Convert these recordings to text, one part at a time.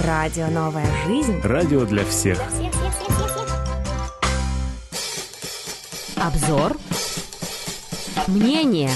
Радио «Новая жизнь». Радио для всех. Обзор. Мнение.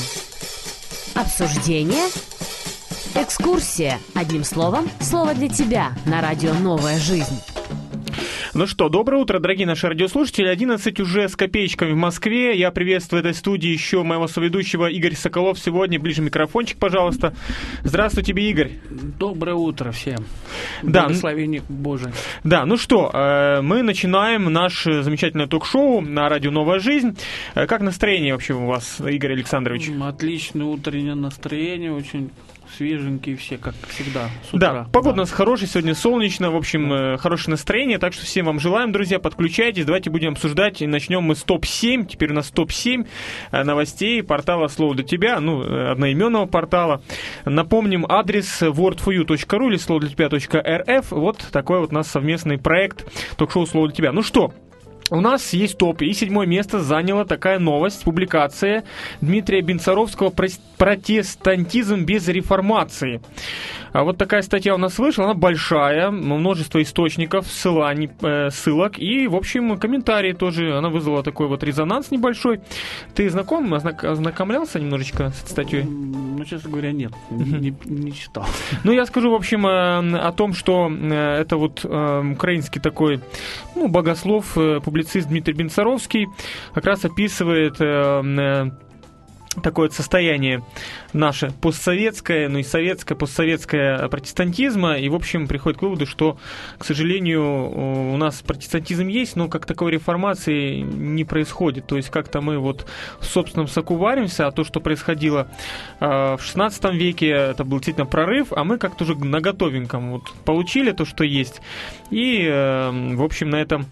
Обсуждение. Экскурсия. Одним словом, слово для тебя на радио «Новая жизнь». Ну что, доброе утро, дорогие наши радиослушатели. 11 уже с копеечками в Москве. Я приветствую в этой студии еще моего соведущего Игорь Соколов. Сегодня ближе микрофончик, пожалуйста. Здравствуй тебе, Игорь. Доброе утро всем. Да. Благословение Божие. Да, ну что, мы начинаем наше замечательное ток-шоу на радио «Новая жизнь». Как настроение вообще у вас, Игорь Александрович? Отличное утреннее настроение, очень свеженькие все, как всегда, с утра. Да, погода у нас хорошая, сегодня солнечно, в общем, хорошее настроение, так что всем вам желаем, друзья, подключайтесь, давайте будем обсуждать, и начнем мы с топ-7, теперь у нас топ-7 новостей портала «Слово для тебя», одноименного портала. Напомним, адрес word4u.ru или слово для тебя.рф, вот такой вот у нас совместный проект ток-шоу «Слово для тебя». Ну что, у нас есть топ, и 7 место заняла такая новость, публикация Дмитрия Бенцаровского «Протестантизм без реформации». А вот такая статья у нас вышла, она большая, множество источников, ссылок и, в общем, комментарии тоже. Она вызвала такой вот резонанс небольшой. Ты знаком, ознакомлялся немножечко с статьей? Ну, честно говоря, нет, не читал. Ну, я скажу, в общем, о том, что это вот украинский такой, богослов, публицист Дмитрий Бенцаровский как раз описывает такое состояние наше постсоветское, и советское, постсоветское протестантизма, и, в общем, приходит к выводу, что, к сожалению, у нас протестантизм есть, но как таковой реформации не происходит. То есть как-то мы вот в собственном соку варимся, а то, что происходило в 16 веке, это был действительно прорыв, а мы как-то уже на готовеньком вот получили то, что есть, и, в общем, на этом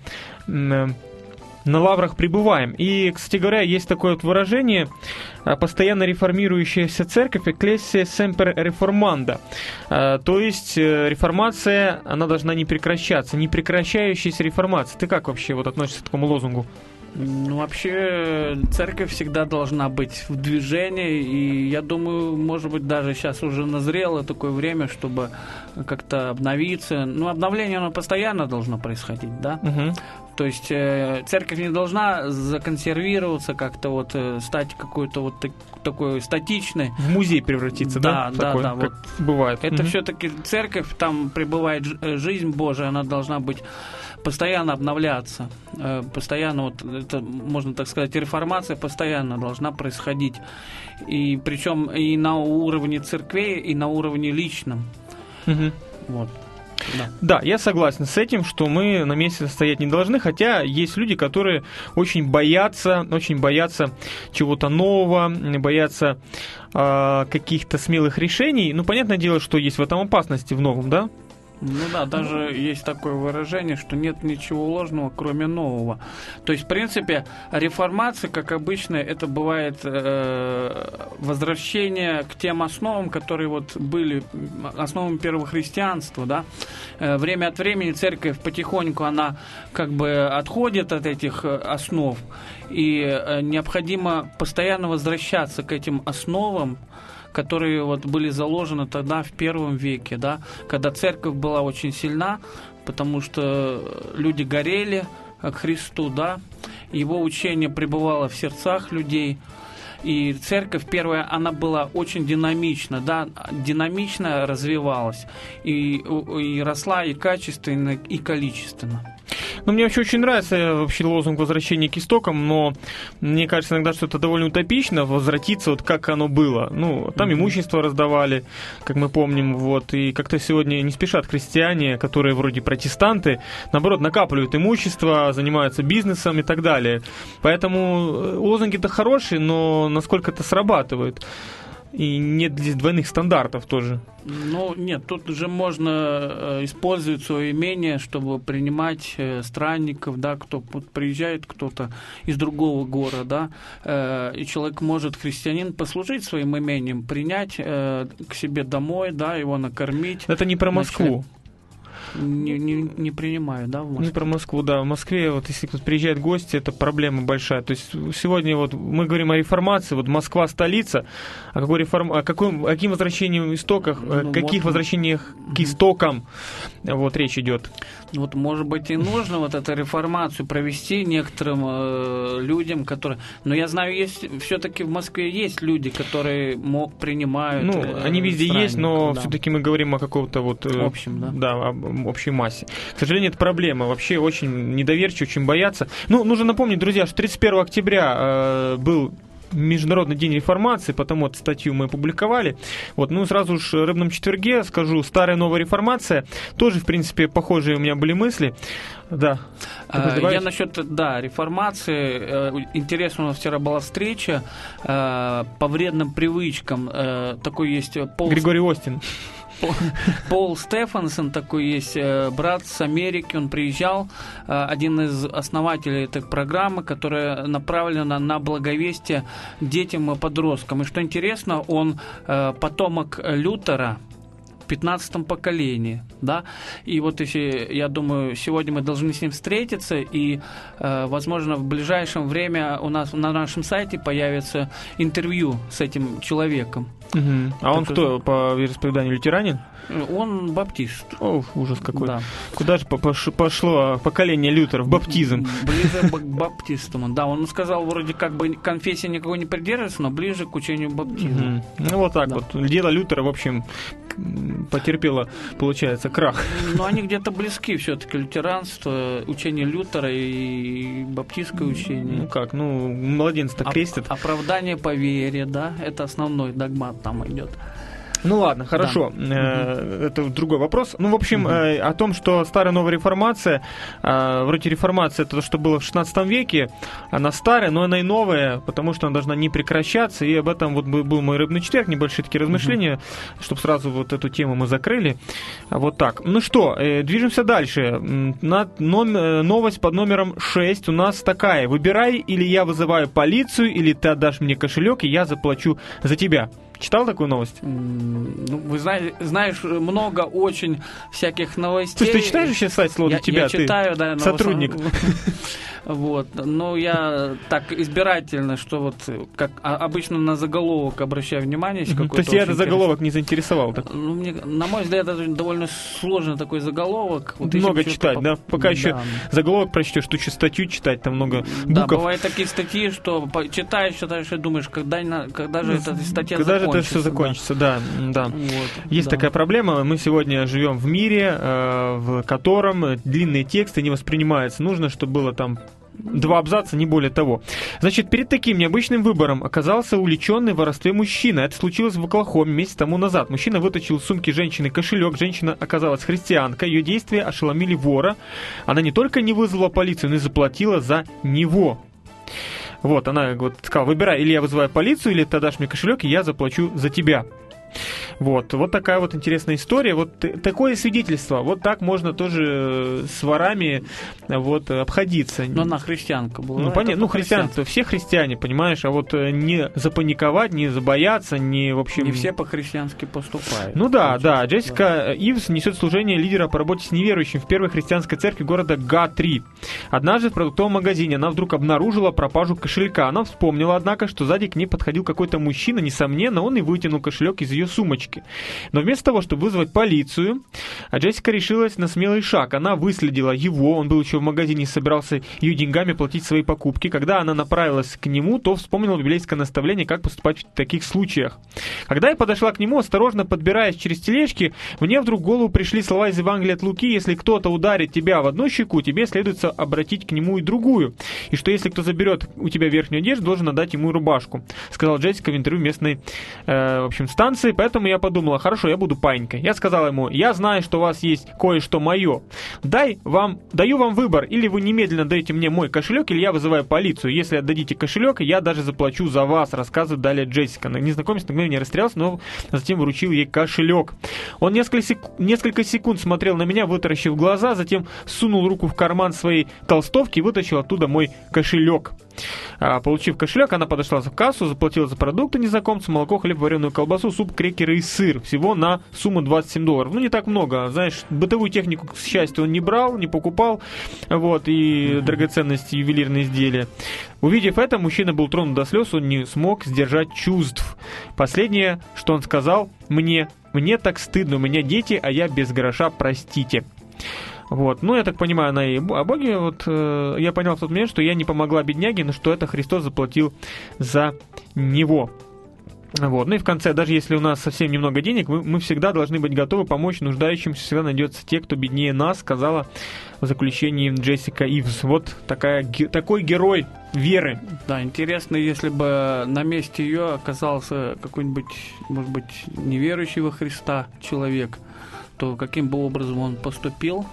на лаврах пребываем. И, кстати говоря, есть такое вот выражение: постоянно реформирующаяся церковь «Ecclesia semper reformanda». То есть реформация, она должна не прекращаться, не прекращающаяся реформация. Ты как вообще вот относишься к такому лозунгу? Ну, вообще, церковь всегда должна быть в движении, и я думаю, может быть, даже сейчас уже назрело такое время, чтобы как-то обновиться. Ну, обновление, оно постоянно должно происходить, да? Угу. То есть церковь не должна законсервироваться, как-то вот стать какой-то вот такой статичной. В музей превратиться, да? Да, такой, да, как вот. Бывает. Это все-таки церковь, там пребывает жизнь Божия, она должна быть постоянно обновляться, постоянно, вот это, можно так сказать, реформация постоянно должна происходить. И причем и на уровне церквей, и на уровне личном. Угу. Вот. Да, я согласен с этим, что мы на месте стоять не должны, хотя есть люди, которые очень боятся чего-то нового, боятся каких-то смелых решений. Ну, понятное дело, что есть в этом опасности в новом, да? Ну да, даже есть такое выражение, что нет ничего ложного, кроме нового. То есть, в принципе, реформация, как обычно, это бывает возвращение к тем основам, которые вот были основами первого христианства, да. Время от времени церковь потихоньку, она как бы отходит от этих основ, и необходимо постоянно возвращаться к этим основам, которые вот были заложены тогда в первом веке, да, когда церковь была очень сильна, потому что люди горели к Христу, да, его учение пребывало в сердцах людей, и церковь первая, она была очень динамична, да, динамично развивалась, и росла и качественно, и количественно. Ну, мне вообще очень нравится вообще лозунг возвращения к истокам, но мне кажется иногда, что это довольно утопично, возвратиться вот как оно было. Ну, там имущество раздавали, как мы помним, вот, и как-то сегодня не спешат христиане, которые вроде протестанты, наоборот, накапливают имущество, занимаются бизнесом и так далее. Поэтому лозунги-то хорошие, но насколько это срабатывает? И нет здесь двойных стандартов тоже. Ну, нет, тут же можно использовать свое имение, чтобы принимать странников, да, кто приезжает кто-то из другого города, и человек может, христианин, послужить своим имением, принять к себе домой, да, его накормить. Это не про Москву. не принимают, да, в Москве? Не про Москву, да. В Москве, вот если кто-то приезжает гости, это проблема большая. То есть сегодня вот мы говорим о реформации, вот Москва столица, о каким возвращением истоках, каких возвращениях к истокам вот речь идет. Вот, может быть, и нужно вот эту реформацию провести некоторым людям, которые... Но я знаю, есть все-таки в Москве есть люди, которые принимают... Ну, они везде есть, но все-таки мы говорим о каком-то вот... общем, да? Да, об общей массе. К сожалению, это проблема. Вообще очень недоверчивы, очень боятся. Ну, нужно напомнить, друзья, что 31 октября был Международный день реформации, потому эту статью мы опубликовали. Вот, ну, сразу же в «Рыбном четверге» скажу, старая новая реформация. Тоже, в принципе, похожие у меня были мысли. Да. Я насчет, реформации. Интересно, у нас вчера была встреча по вредным привычкам. Такой есть Григорий Остин. Пол Стефансон такой есть, брат с Америки, он приезжал, один из основателей этой программы, которая направлена на благовестие детям и подросткам. И что интересно, он потомок Лютера, в 15-м поколении, да, и вот если, я думаю, сегодня мы должны с ним встретиться, и, возможно, в ближайшем время у нас на нашем сайте появится интервью с этим человеком. Угу. А он кто, по вероисповеданию, лютеранин? Он баптист. О, ужас какой. Да. Куда же пошло поколение Лютеров? Баптизм. Ближе к баптистам. Да, он сказал, вроде как бы конфессии никакой не придерживается, но ближе к учению баптизма. Ну, вот так вот. Дело Лютера, в общем, потерпело, получается, крах. Но они где-то близки все-таки, лютеранство, учение Лютера и баптистское учение. Ну как, младенца-то крестят. Оправдание по вере, да, это основной догмат там идет. Ну ладно, хорошо, это другой вопрос. Ну, в общем, о том, что старая новая реформация, вроде реформация, это то, что было в 16 веке, она старая, но она и новая, потому что она должна не прекращаться, и об этом вот был мой «Рыбный четверг», небольшие такие размышления, чтобы сразу вот эту тему мы закрыли. Вот так. Ну что, движемся дальше. Новость под номером 6 у нас такая. Выбирай, или я вызываю полицию, или ты отдашь мне кошелек, и я заплачу за тебя. Читал такую новость? Ну, вы знаешь, много очень всяких новостей. Слушай, ты читаешь вообще сайт «Слово для тебя»? Я читаю, да. Сотрудник. Вот. Но я так избирательно, что вот как обычно на заголовок обращаю внимание. То есть я этот заголовок не заинтересовал? Так? Ну, на мой взгляд, это довольно сложный такой заголовок. Вот много читать, да? Пока еще заголовок прочтешь, тут еще статью читать, там много букв. Да, бывают такие статьи, что читаешь и думаешь, когда же эта статья закончится. Когда же это все закончится, да. Вот, есть такая проблема. Мы сегодня живем в мире, в котором длинные тексты не воспринимаются. Нужно, чтобы было там 2 абзаца, не более того. Значит, перед таким необычным выбором оказался увлеченный в воровстве мужчина. Это случилось в Оклахоме месяц тому назад. Мужчина вытащил из сумки женщины кошелек. Женщина оказалась христианкой. Ее действия ошеломили вора. Она не только не вызвала полицию, но и заплатила за него. Вот, она вот сказала: выбирай, или я вызываю полицию, или ты дашь мне кошелек, и я заплачу за тебя. Вот такая вот интересная история. Вот такое свидетельство. Вот так можно тоже с ворами вот обходиться. Но она христианка была. Ну, понятно, христиане-то все христиане, понимаешь, а вот не запаниковать, не забояться, в общем... Не все по-христиански поступают. Ну да. Джессика Ивс несет служение лидера по работе с неверующим в первой христианской церкви города Гатри. Однажды в продуктовом магазине она вдруг обнаружила пропажу кошелька. Она вспомнила, однако, что сзади к ней подходил какой-то мужчина. Несомненно, он и вытянул кошелек из ее сумочки. Но вместо того, чтобы вызвать полицию, Джессика решилась на смелый шаг. Она выследила его, он был еще в магазине и собирался ее деньгами платить свои покупки. Когда она направилась к нему, то вспомнила библейское наставление, как поступать в таких случаях. Когда я подошла к нему, осторожно подбираясь через тележки, мне вдруг в голову пришли слова из Евангелия от Луки: если кто-то ударит тебя в одну щеку, тебе следует обратить к нему и другую. И что если кто заберет у тебя верхнюю одежду, должен отдать ему рубашку, сказала Джессика в интервью местной станции. Поэтому я подумала: хорошо, я буду паинькой. Я сказала ему: я знаю, что у вас есть кое-что мое. Даю вам выбор: или вы немедленно даете мне мой кошелек, или я вызываю полицию. Если отдадите кошелек, я даже заплачу за вас, рассказывает далее Джессика. Незнакомец на мгновение растерялся, но затем вручил ей кошелек. Он несколько секунд смотрел на меня, вытаращив глаза, затем сунул руку в карман своей толстовки и вытащил оттуда мой кошелек. Получив кошелек, она подошла в кассу, заплатила за продукты незнакомцу, молоко, хлеб, вареную колбасу, суп, крекеры и сыр. Всего на сумму $27. Ну, не так много. Знаешь, бытовую технику, к счастью, он не брал, не покупал. Вот, и драгоценности, ювелирные изделия. Увидев это, мужчина был тронут до слез, он не смог сдержать чувств. Последнее, что он сказал: мне так стыдно, у меня дети, а я без гроша, простите. Вот. Ну, я так понимаю, она и о Боге, вот, я понял в тот момент, что я не помогла бедняге, но что это Христос заплатил за него. Вот. Ну и в конце, даже если у нас совсем немного денег, мы всегда должны быть готовы помочь нуждающимся, всегда найдется те, кто беднее нас, сказала в заключении Джессика Ивс. Вот такой герой веры. Да, интересно, если бы на месте ее оказался какой-нибудь, может быть, неверующий во Христа человек, то каким бы образом он поступил?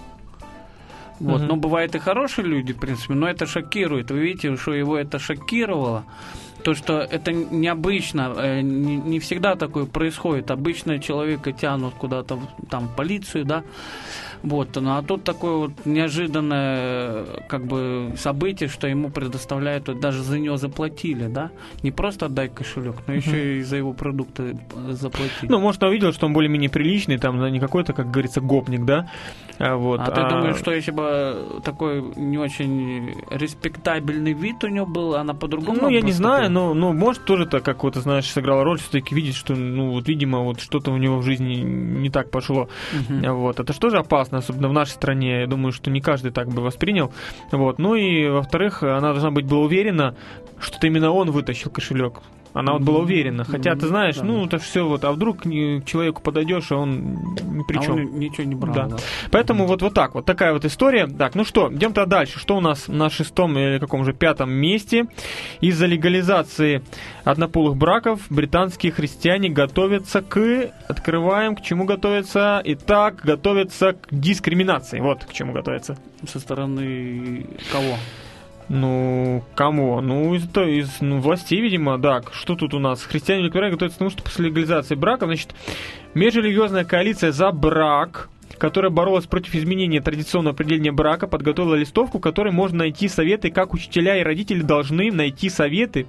Вот. Но бывают и хорошие люди, в принципе, но это шокирует. Вы видите, что его это шокировало. То, что это необычно, не всегда такое происходит. Обычно человека тянут куда-то там в полицию, да. Вот, ну, а тут такое вот неожиданное как бы событие, что ему предоставляют, вот, даже за него заплатили, да? Не просто отдай кошелек, но еще и за его продукты заплатили. Ну, может, он увидел, что он более-менее приличный, там, не какой-то, как говорится, гопник, да? Вот. А ты думаешь, что если бы такой не очень респектабельный вид у него был, она по-другому? Ну, я не знаю, но может, тоже так, как вот, знаешь, сыграла роль, все-таки видеть, что, ну, вот, видимо, вот что-то у него в жизни не так пошло. Вот. Это же тоже опасно, особенно в нашей стране. Я думаю, что не каждый так бы воспринял. Вот. Ну и, во-вторых, она должна была уверена, что это именно он вытащил кошелек. Она вот была уверена. Хотя, ты знаешь, да. Ну, это все вот, а вдруг к человеку подойдешь, а он ни при чем. Он ничего не брал. Да. Да. Поэтому вот так вот, такая вот история. Так, ну что, идем тогда дальше. Что у нас на 6-м или каком же 5-м месте? Из-за легализации однополых браков британские христиане готовятся открываем, к чему готовятся? Итак, готовятся к дискриминации. Вот к чему готовятся. Со стороны кого? Ну, кому? Ну, из властей, видимо, да. Что тут у нас? Христиане Великобритании готовятся к тому, что после легализации брака, значит, межрелигиозная коалиция за брак, которая боролась против изменения традиционного определения брака, подготовила листовку, в которой можно найти советы, как учителя и родители должны найти советы.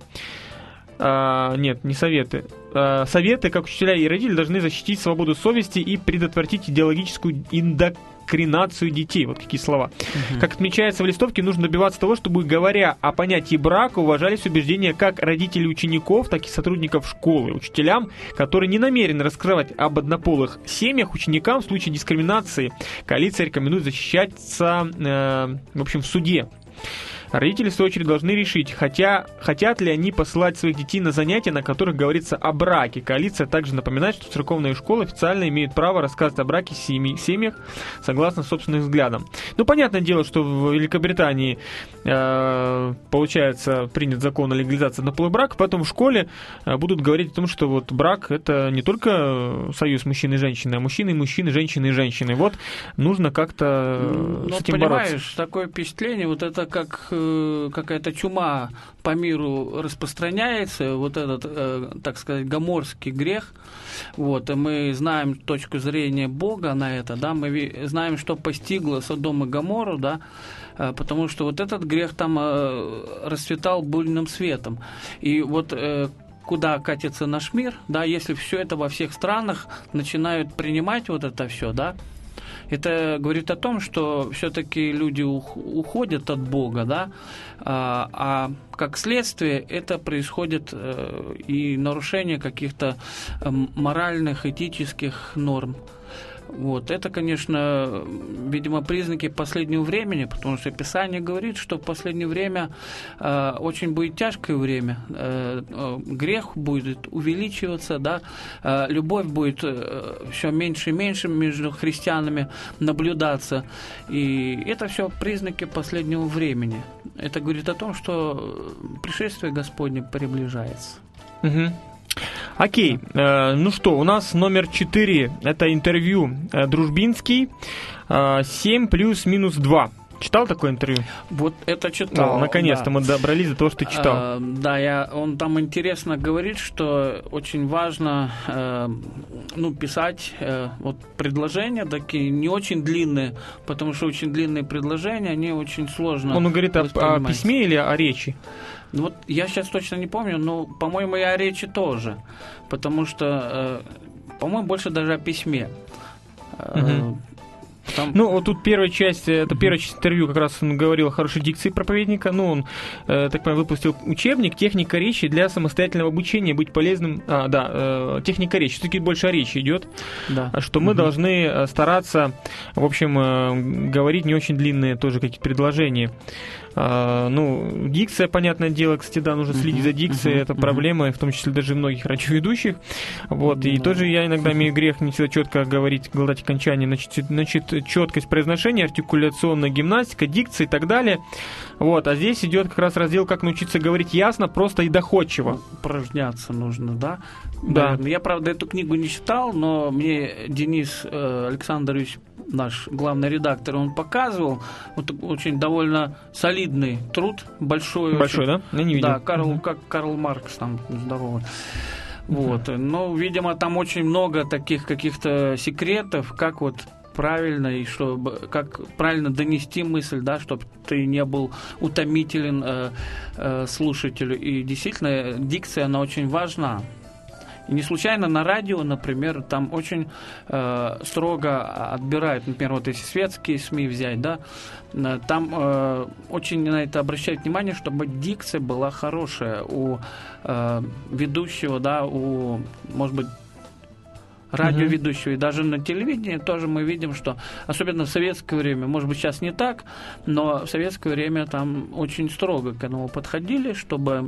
Нет, не советы. Советы, как учителя и родители должны защитить свободу совести и предотвратить идеологическую индоктринацию детей. Вот какие слова. Как отмечается в листовке, нужно добиваться того, чтобы, говоря о понятии брака, уважались убеждения как родителей учеников, так и сотрудников школы. Учителям, которые не намерены раскрывать об однополых семьях, ученикам в случае дискриминации коалиция рекомендует защищаться, в общем, в суде. Родители, в свою очередь, должны решить, хотят ли они посылать своих детей на занятия, на которых говорится о браке. Коалиция также напоминает, что церковные школы официально имеют право рассказывать о браке в семьях согласно собственным взглядам. Ну, понятное дело, что в Великобритании, получается, принят закон о легализации однополых браков, поэтому в школе будут говорить о том, что вот брак – это не только союз мужчины и женщины, а мужчины, женщины и женщины. Вот нужно как-то с этим бороться. Понимаешь, такое впечатление, вот это как какая-то чума по миру распространяется, вот этот, так сказать, гоморский грех. Вот, и мы знаем точку зрения Бога на это, да, мы знаем, что постигло Содом и Гоморру, да, потому что вот этот грех там расцветал буйным светом. И вот куда катится наш мир, да, если все это во всех странах начинают принимать вот это все, да, это говорит о том, что все-таки люди уходят от Бога, да, а как следствие это происходит и нарушение каких-то моральных, этических норм. Вот. Это, конечно, видимо, признаки последнего времени, потому что Писание говорит, что в последнее время очень будет тяжкое время, грех будет увеличиваться, да, любовь будет все меньше и меньше между христианами наблюдаться, и это все признаки последнего времени. Это говорит о том, что пришествие Господне приближается. Окей, ну что, у нас номер 4, это интервью Дружбинский, 7 плюс-минус 2. Читал такое интервью? Вот это читал. Ну, наконец-то, да. Мы добрались до того, что ты читал. Да, он там интересно говорит, что очень важно писать вот предложения такие, не очень длинные, потому что очень длинные предложения, они очень сложно. Он говорит о письме или о речи? Ну, вот я сейчас точно не помню, но, по-моему, и о речи тоже. Потому что, по-моему, больше даже о письме. Ну, вот тут первая часть интервью, как раз он говорил о хорошей дикции проповедника. Ну, он, так понимаю, выпустил учебник «Техника речи для самостоятельного обучения, быть полезным». Техника речи, все-таки больше о речи идет. Да. Что мы должны стараться, в общем, говорить не очень длинные тоже какие-то предложения. Дикция, понятное дело, кстати, да, нужно следить за дикцией, это проблема, в том числе даже многих радиоведущих. Вот, и тоже я иногда имею грех не всегда четко говорить, глотать окончание, значит, четкость произношения, артикуляционная гимнастика, дикция и так далее. Вот, а здесь идет как раз раздел, как научиться говорить ясно, просто и доходчиво. Упражняться нужно, да? Да. Я, правда, эту книгу не читал, но мне Денис Александрович, наш главный редактор, он показывал вот очень довольно солидный труд, большой, да? Я не видел. Да, как Карл Маркс там здоровый. Вот. Но, видимо, там очень много таких каких-то секретов, как вот правильно и как правильно донести мысль, да, чтобы ты не был утомителен слушателю. И действительно, дикция, она очень важна. И не случайно на радио, например, там очень строго отбирают, например, вот если светские СМИ взять, да, там очень на это обращают внимание, чтобы дикция была хорошая у ведущего, да, у, может быть, радиоведущего. И даже на телевидении тоже мы видим, что, особенно в советское время, может быть, сейчас не так, но в советское время там очень строго к этому подходили, чтобы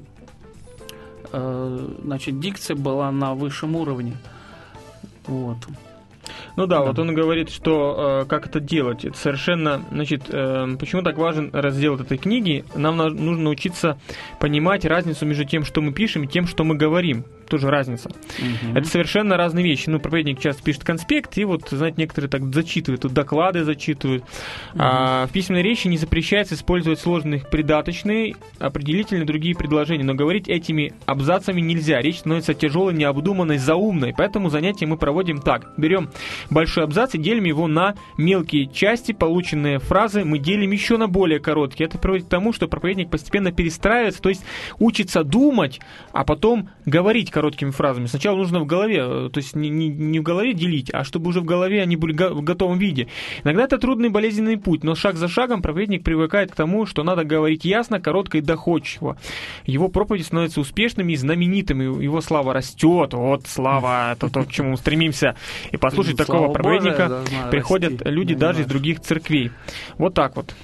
значит, дикция была на высшем уровне. Вот. Ну да, вот он говорит, что как это делать. Это совершенно, значит, почему так важен раздел этой книги? Нам нужно научиться понимать разницу между тем, что мы пишем, и тем, что мы говорим. Тоже разница. Это совершенно разные вещи. Ну, проповедник часто пишет конспект, и вот, знаете, некоторые так зачитывают, тут доклады зачитывают. В письменной речи не запрещается использовать сложные придаточные, определительные другие предложения, но говорить этими абзацами нельзя. Речь становится тяжелой, необдуманной, заумной. Поэтому занятие мы проводим так. Берем большой абзац и делим его на мелкие части. Полученные фразы мы делим еще на более короткие. Это приводит к тому, что проповедник постепенно перестраивается, то есть учится думать, а потом говорить короткими фразами. Сначала нужно в голове, то есть не в голове делить, а чтобы уже в голове они были в готовом виде. Иногда это трудный болезненный путь, но шаг за шагом проповедник привыкает к тому, что надо говорить ясно, коротко и доходчиво. Его проповеди становятся успешными и знаменитыми, его слава растет. Вот слава, это то, к чему мы стремимся. И послушать такого проповедника приходят люди даже из других церквей. Вот так вот.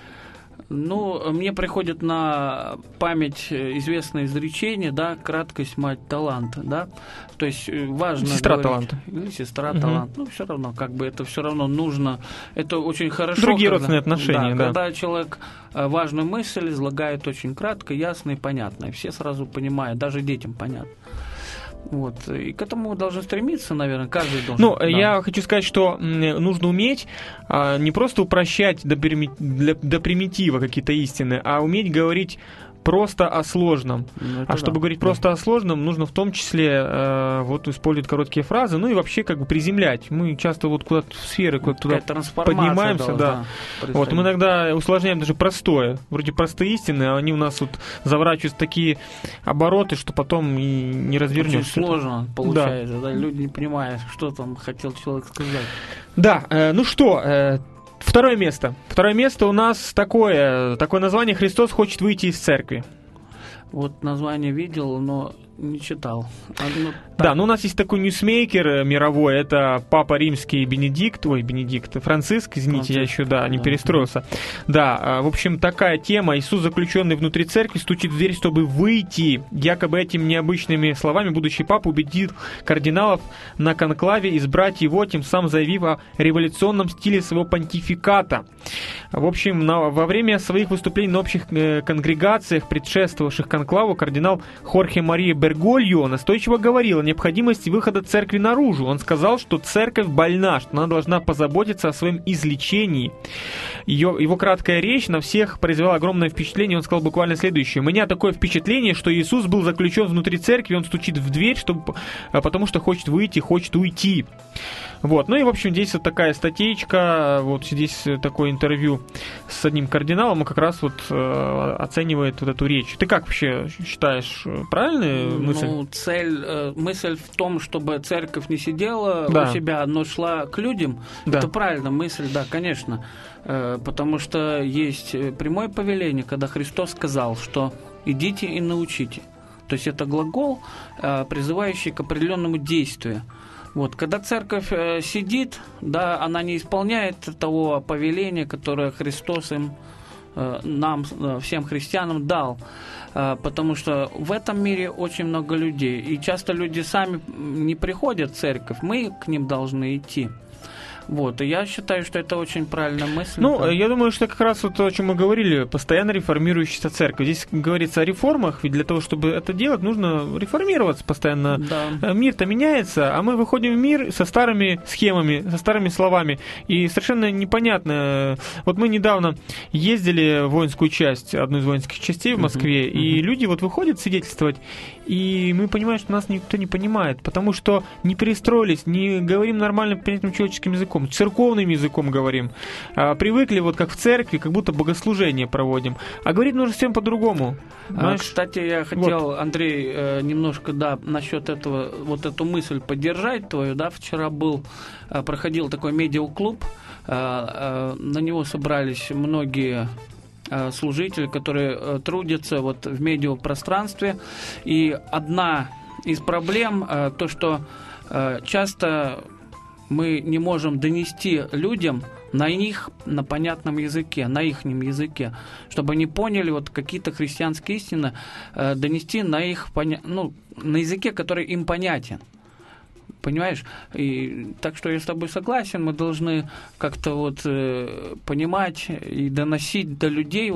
Ну, мне приходит на память известное изречение, да, краткость мать таланта, да, то есть важно сестра говорить, таланта. Или сестра таланта, ну, все равно, как бы это все равно нужно, это очень хорошо. Другие родственные отношения, да. Когда человек важную мысль излагает очень кратко, ясно и понятно, и все сразу понимают, даже детям понятно. Вот. И к этому должен стремиться, наверное, каждый должен. Ну, да. Я хочу сказать, что нужно уметь не просто упрощать до примитива какие-то истины, а уметь говорить просто о сложном. Чтобы говорить просто о сложном, нужно в том числе вот использовать короткие фразы, ну и вообще как бы приземлять. Мы часто вот куда-то в сферы куда-то туда поднимаемся, да. Вот мы иногда усложняем даже простое. Вроде простые истины, а они у нас вот заворачиваются в такие обороты, что потом и не развернешься. Очень сложно получается, да. Люди не понимают, что там хотел человек сказать. Да, ну что, Второе место. Второе место у нас такое название «Христос хочет выйти из церкви». Вот название видел, но не читал. Да, ну у нас есть такой ньюсмейкер мировой, это Папа Римский Бенедикт, Франциск, извините, я еще, не перестроился. Да, в общем, такая тема. Иисус, заключенный внутри церкви, стучит в дверь, чтобы выйти. Якобы этими необычными словами будущий папа убедил кардиналов на конклаве избрать его, тем самым заявив о революционном стиле своего понтификата. В общем, во время своих выступлений на общих конгрегациях, предшествовавших конклаву, кардинал Хорхе Мария Бергольо настойчиво говорил о необходимости выхода церкви наружу. Он сказал, что церковь больна, что она должна позаботиться о своем излечении. Его краткая речь на всех произвела огромное впечатление. Он сказал буквально следующее. У меня такое впечатление, что Иисус был заключен внутри церкви, он стучит в дверь, потому что хочет выйти, хочет уйти. Вот. Ну и, в общем, здесь вот такая статейка, вот здесь такое интервью с одним кардиналом, он как раз вот оценивает вот эту речь. Ты как вообще считаешь, правильная мысль? Мысль в том, чтобы церковь не сидела у себя, но шла к людям, это правильная мысль, да, конечно. Потому что есть прямое повеление, когда Христос сказал, что «идите и научите». То есть это глагол, призывающий к определенному действию. Вот, когда церковь сидит, да, она не исполняет того повеления, которое Христос нам, всем христианам, дал. Потому что в этом мире очень много людей. И часто люди сами не приходят в церковь, мы к ним должны идти. Вот, и я считаю, что это очень правильная мысль. Ну, я думаю, что как раз вот то, о чем мы говорили, постоянно реформирующаяся церковь. Здесь говорится о реформах, ведь для того, чтобы это делать, нужно реформироваться постоянно. Да. Мир-то меняется, а мы выходим в мир со старыми схемами, со старыми словами, и совершенно непонятно. Вот мы недавно ездили в воинскую часть, одну из воинских частей в Москве, и люди вот выходят свидетельствовать, и мы понимаем, что нас никто не понимает, потому что не перестроились, не говорим нормальным понятным человеческим языком, церковным языком говорим. Привыкли, вот как в церкви, как будто богослужение проводим. А говорить нужно всем по-другому. Кстати, я хотел, вот, Андрей, немножко, насчет этого, вот эту мысль поддержать твою, Вчера проходил такой медиаклуб, на него собрались многие служители, которые трудятся вот в медиапространстве. И одна из проблем то, что часто мы не можем донести людям на понятном языке, на ихнем языке, чтобы они поняли вот какие-то христианские истины, донести на языке, который им понятен. Понимаешь? И так что я с тобой согласен, мы должны как-то вот понимать и доносить до людей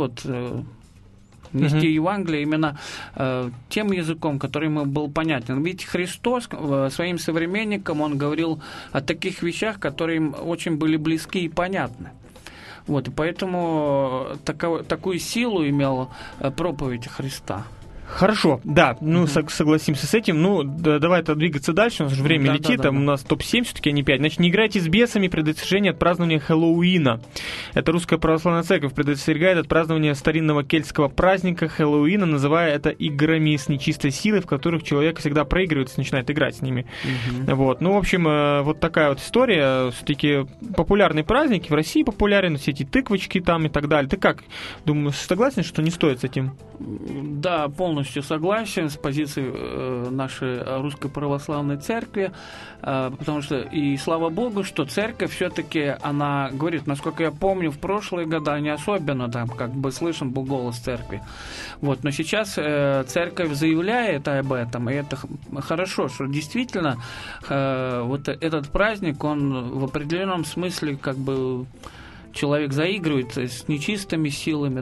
нести Евангелие именно тем языком, который ему был понятен. Ведь Христос своим современникам, он говорил о таких вещах, которые им очень были близки и понятны. Вот, и поэтому такую силу имела проповедь Христа. Хорошо, да, согласимся с этим. Давай двигаться дальше, у нас уже время летит, у нас топ-7 все-таки, а не 5. Значит, не играйте с бесами, предостережение от празднования Хэллоуина. Это Русская Православная Церковь предостерегает от празднования старинного кельтского праздника Хэллоуина, называя это играми с нечистой силой, в которых человек всегда проигрывает, начинает играть с ними. Вот, в общем, вот такая вот история. Все-таки популярные праздники, в России популярны все эти тыквочки там и так далее. Ты как, думаю, согласен, что не стоит с этим? Да, полностью согласен с позицией нашей Русской Православной Церкви, потому что, и слава Богу, что церковь все-таки, она говорит, насколько я помню, в прошлые года не особенно там как бы слышен был голос церкви. Вот, но сейчас церковь заявляет об этом, и это хорошо, что действительно вот этот праздник, он в определенном смысле как бы человек заигрывает с нечистыми силами,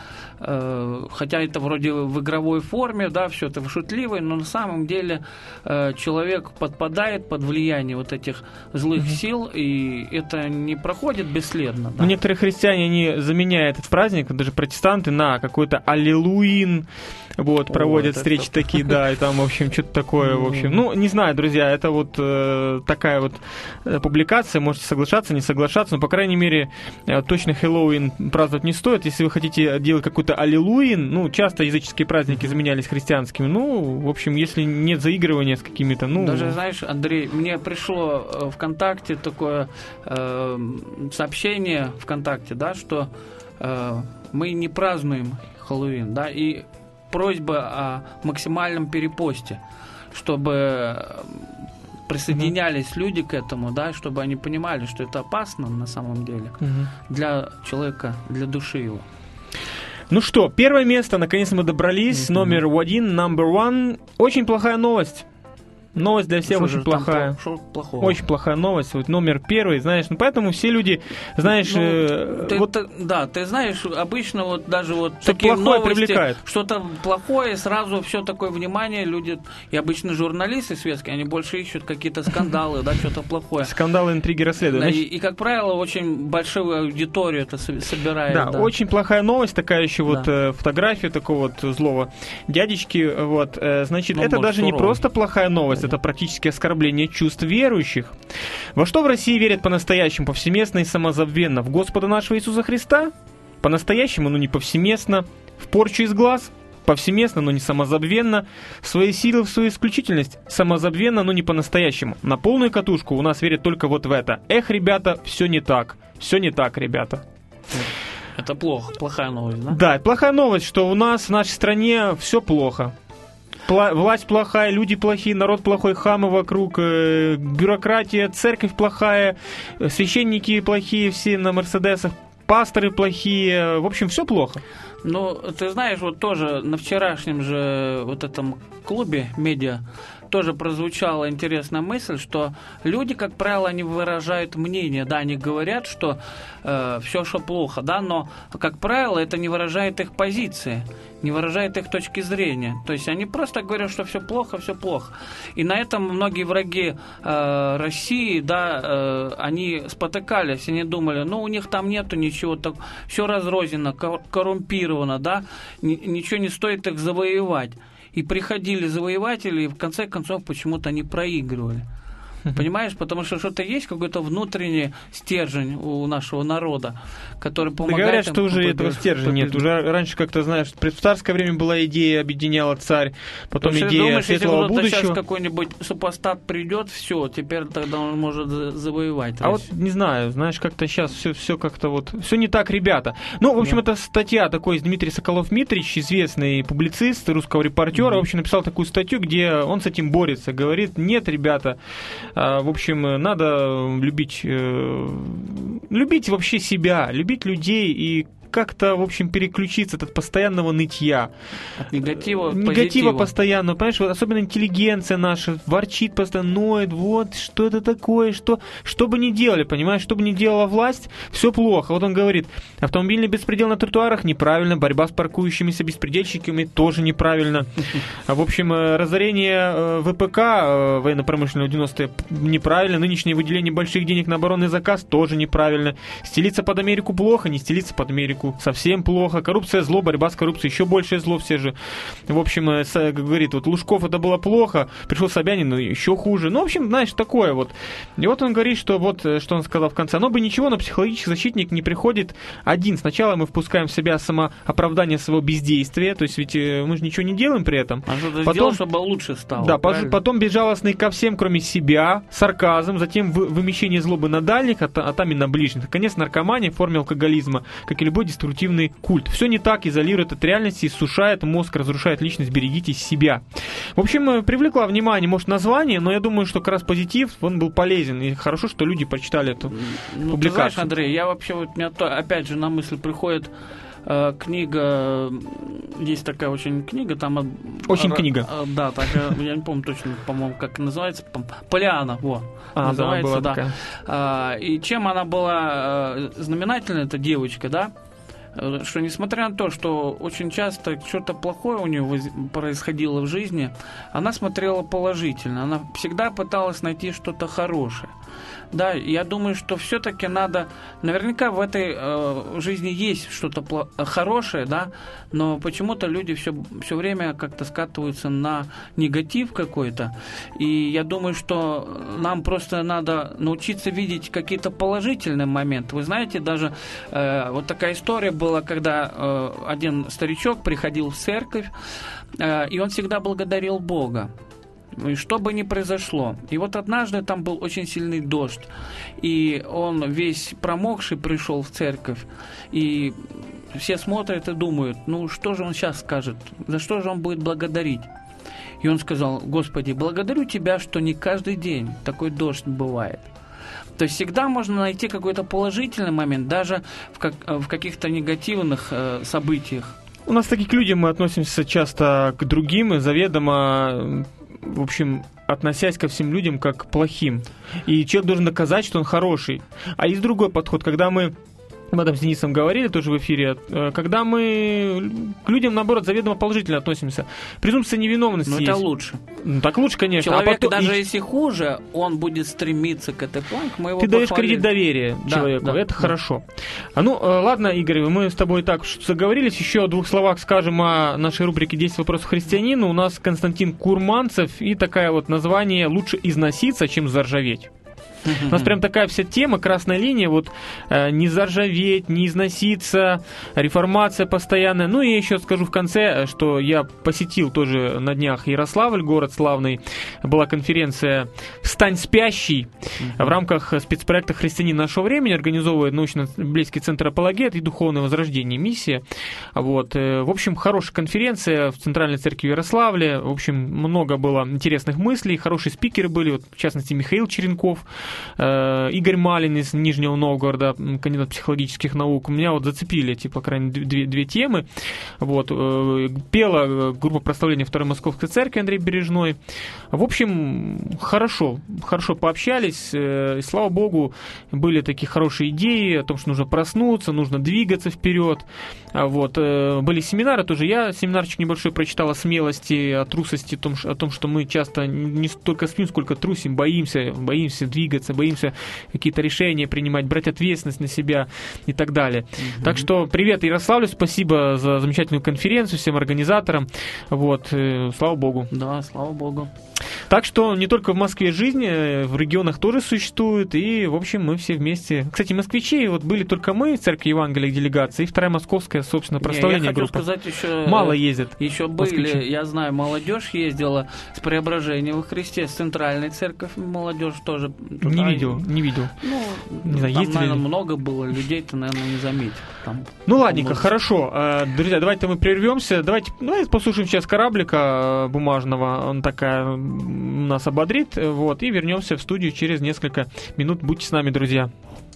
хотя это вроде в игровой форме, все это в шутливой, но на самом деле человек подпадает под влияние вот этих злых сил, и это не проходит бесследно. Некоторые христиане, они заменяют этот праздник, даже протестанты, на какой-то Аллилуйин, проводят встречи такие, и там, в общем, что-то такое, в общем. Не знаю, друзья, это вот такая вот публикация, можете соглашаться, не соглашаться, но, по крайней мере, точно Хэллоуин праздновать не стоит. Если вы хотите делать какой-то Аллилуйин, часто языческие праздники заменялись христианскими, в общем, если нет заигрывания с какими-то, Даже, знаешь, Андрей, мне пришло ВКонтакте такое сообщение ВКонтакте, что мы не празднуем Хэллоуин, и просьба о максимальном перепосте, чтобы присоединялись люди к этому, чтобы они понимали, что это опасно на самом деле для человека, для души его. Ну что, первое место, наконец мы добрались, номер 1, number one. Очень плохая новость. Новость для всех очень плохая. Что плохого? Очень плохая новость. Вот номер первый, знаешь. Ну, поэтому все люди, знаешь... ты знаешь, обычно вот даже вот что такие плохое новости, привлекает. Что-то плохое, сразу все такое внимание, люди... И обычно журналисты светские, они больше ищут какие-то скандалы, да, что-то плохое. Скандалы, интриги, расследования. И, как правило, очень большую аудиторию это собирает. Да, очень плохая новость, такая еще вот фотография такого вот злого дядечки. Вот, значит, это даже не просто плохая новость, это практически оскорбление чувств верующих. Во что в России верят по-настоящему, повсеместно и самозабвенно? В Господа нашего Иисуса Христа? По-настоящему, но не повсеместно. В порчу из глаз? Повсеместно, но не самозабвенно. В свои силы, в свою исключительность? Самозабвенно, но не по-настоящему. На полную катушку у нас верят только вот в это. Эх, ребята, все не так. Все не так, ребята. Это плохо, плохая новость, да? Да, плохая новость, что у нас в нашей стране все плохо. Власть плохая, люди плохие, народ плохой, хамы вокруг, бюрократия, церковь плохая, священники плохие все на мерседесах, пасторы плохие, в общем, все плохо. Ну, ты знаешь, вот тоже на вчерашнем же вот этом клубе медиа тоже прозвучала интересная мысль, что люди, как правило, они выражают мнение, да, они говорят, что все, что плохо, да, но, как правило, это не выражает их позиции, не выражает их точки зрения. То есть они просто говорят, что все плохо, все плохо. И на этом многие враги России, да, они спотыкались, они думали, ну, у них там нету ничего, так, все разрознено, коррумпировано, да, ничего не стоит их завоевать. И приходили завоеватели, и в конце концов почему-то они проигрывали. Понимаешь? Потому что что-то есть, какой-то внутренний стержень у нашего народа, который помогает... Говорят, что уже этого стержня нет. Уже раньше как-то, знаешь, в царское время была идея, объединяла царь, потом идея светлого будущего. Сейчас какой-нибудь супостат придет, все, теперь тогда он может завоевать. А вот не знаю, знаешь, как-то сейчас все как-то вот... Все не так, ребята. Ну, в общем, это статья такой Дмитрий Соколов-Митрич, известный публицист, русского репортера, в общем, написал такую статью, где он с этим борется. Говорит, нет, ребята... В общем, надо любить вообще себя, любить людей и как-то, в общем, переключиться от постоянного нытья. От негатива постоянно. Понимаешь, вот особенно интеллигенция наша ворчит постоянно, ноет, вот, что это такое, что бы ни делали, понимаешь, что бы ни делала власть, все плохо. Вот он говорит, автомобильный беспредел на тротуарах неправильно, борьба с паркующимися беспредельщиками тоже неправильно. В общем, разорение ВПК, военно-промышленного 90-е, неправильно, нынешнее выделение больших денег на оборонный заказ тоже неправильно. Стелиться под Америку плохо, не стелиться под Америку совсем плохо. Коррупция зло, борьба с коррупцией еще большее зло, все же. В общем, говорит, вот Лужков это было плохо, пришел Собянин, ну еще хуже. Ну, в общем, знаешь, такое вот. И вот он говорит, что вот, что он сказал в конце, оно бы ничего, но психологический защитник не приходит один. Сначала мы впускаем в себя самооправдание своего бездействия, то есть ведь мы же ничего не делаем при этом. А что-то потом, чтобы лучше стало. Да, потом безжалостный ко всем, кроме себя, сарказм, затем вымещение злобы на дальних, а там и на ближних. Наконец, наркомания в форме алкоголизма, как и любой деструктивный культ. Все не так, изолирует от реальности, иссушает мозг, разрушает личность, берегитесь себя. В общем, привлекла внимание, может, название, но я думаю, что как раз позитив, он был полезен, и хорошо, что люди прочитали эту публикацию. Ты знаешь, Андрей, я вообще, вот, у меня опять же на мысль приходит книга, есть такая очень книга, там... Очень книга. Да, так, я не помню точно, по-моему, как называется, Полиана, называется, да. Такая. И чем она была знаменательна, эта девочка, да, что несмотря на то, что очень часто что-то плохое у нее происходило в жизни, она смотрела положительно, она всегда пыталась найти что-то хорошее. Да, я думаю, что все-таки надо... Наверняка в этой жизни есть что-то хорошее, да, но почему-то люди все время как-то скатываются на негатив какой-то. И я думаю, что нам просто надо научиться видеть какие-то положительные моменты. Вы знаете, даже вот такая история была, когда один старичок приходил в церковь, и он всегда благодарил Бога. И что бы ни произошло. И вот однажды там был очень сильный дождь, и он весь промокший пришел в церковь, и все смотрят и думают, ну что же он сейчас скажет, за что же он будет благодарить? И он сказал: Господи, благодарю Тебя, что не каждый день такой дождь бывает. То есть всегда можно найти какой-то положительный момент, даже в каких-то негативных событиях. У нас такие к людям мы относимся часто к другим, и заведомо, в общем, относясь ко всем людям как к плохим. И человек должен доказать, что он хороший. А есть другой подход, когда мы об этом с Денисом говорили тоже в эфире, когда мы к людям, наоборот, заведомо положительно относимся. Презумпция невиновности есть. Это лучше. Ну, так лучше, конечно. Человек, даже если хуже, он будет стремиться к этой планке, мы его Ты даешь похвалили. кредит доверия человеку, это хорошо. Ну, ладно, Игорь, мы с тобой так заговорились. Еще о двух словах скажем о нашей рубрике «10 вопросов христианину». У нас Константин Курманцев и такое вот название «Лучше износиться, чем заржаветь». У нас прям такая вся тема, красная линия, вот не заржаветь, не износиться, реформация постоянная. Ну и я еще скажу в конце, что я посетил тоже на днях Ярославль, город славный. Была конференция «Встань спящий» в рамках спецпроекта «Христианин нашего времени», организовывает научно-библейский центр «Апологет» и «Духовное возрождение», миссия. Вот. В общем, хорошая конференция в Центральной церкви Ярославля. В общем, много было интересных мыслей, хорошие спикеры были, вот, в частности, Михаил Черенков, Игорь Малин из Нижнего Новгорода, кандидат психологических наук. Меня вот зацепили эти, по крайней мере, две темы. Вот. Пела группа прославления Второй Московской Церкви Андрей Бережной. В общем, хорошо пообщались. И, слава Богу, были такие хорошие идеи о том, что нужно проснуться, нужно двигаться вперед. Вот. Были семинары тоже. Я семинарчик небольшой прочитал о смелости, о трусости, о том, что мы часто не столько спим, сколько трусим, боимся двигаться, боимся какие-то решения принимать, брать ответственность на себя и так далее. Так что привет Ярославлю, спасибо за замечательную конференцию, всем организаторам. Вот, слава Богу. Да, слава Богу. Так что не только в Москве жизнь, в регионах тоже существует, и, в общем, мы все вместе. Кстати, москвичи, вот были только мы, Церковь Евангелия делегация, и Вторая Московская, собственно, прославление группа. Я хочу сказать, еще мало ездят. Еще были, я знаю, молодежь ездила с Преображения во Христе, с Центральной Церковь, молодежь тоже. Не видел. Ну, не знаю, там, ездили наверное, ли? много было людей, ты, наверное, не заметил. Там, ну, ладненько, хорошо. Друзья, давайте мы прервемся. Давайте послушаем сейчас кораблика бумажного. Он такая нас ободрит. Вот, и вернемся в студию через несколько минут. Будьте с нами, друзья.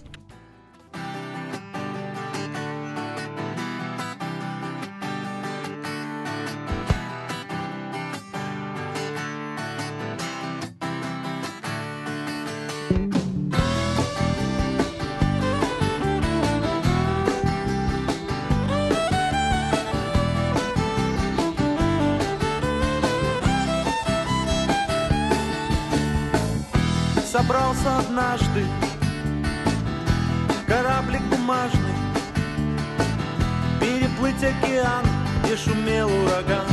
Собрался однажды кораблик бумажный переплыть океан, где шумел ураган.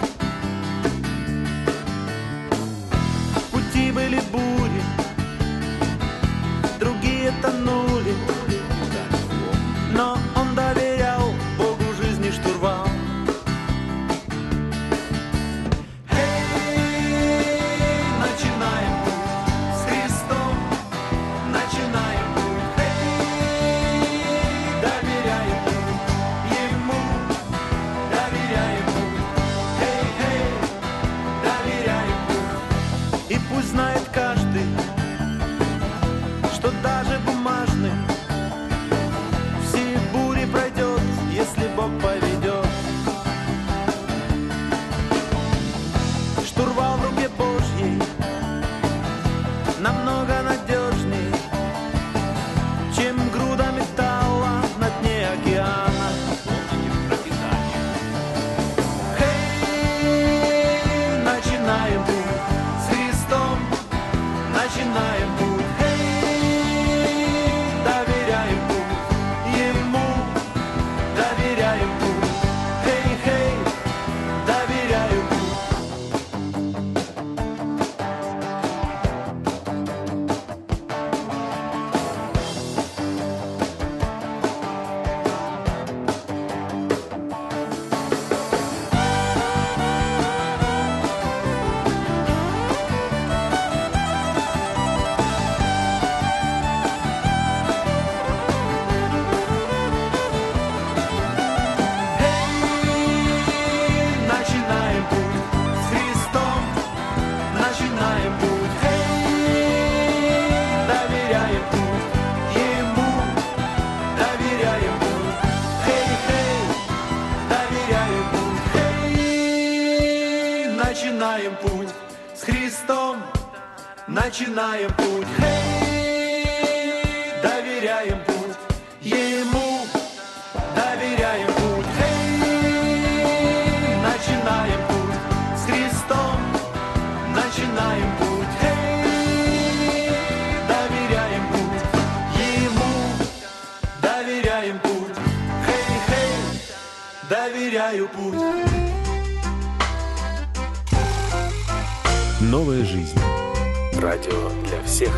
В пути были бури, другие тонули, но он доверял Богу жизни штурвал. Знает каждый, что даже бумажный начинаем путь. Хей, доверяем путь Ему, доверяем путь. Хей, начинаем путь с Христом, начинаем путь. Хей, доверяем путь Ему, доверяем путь. Хей, хей, доверяю путь. Новая жизнь. Радио для всех.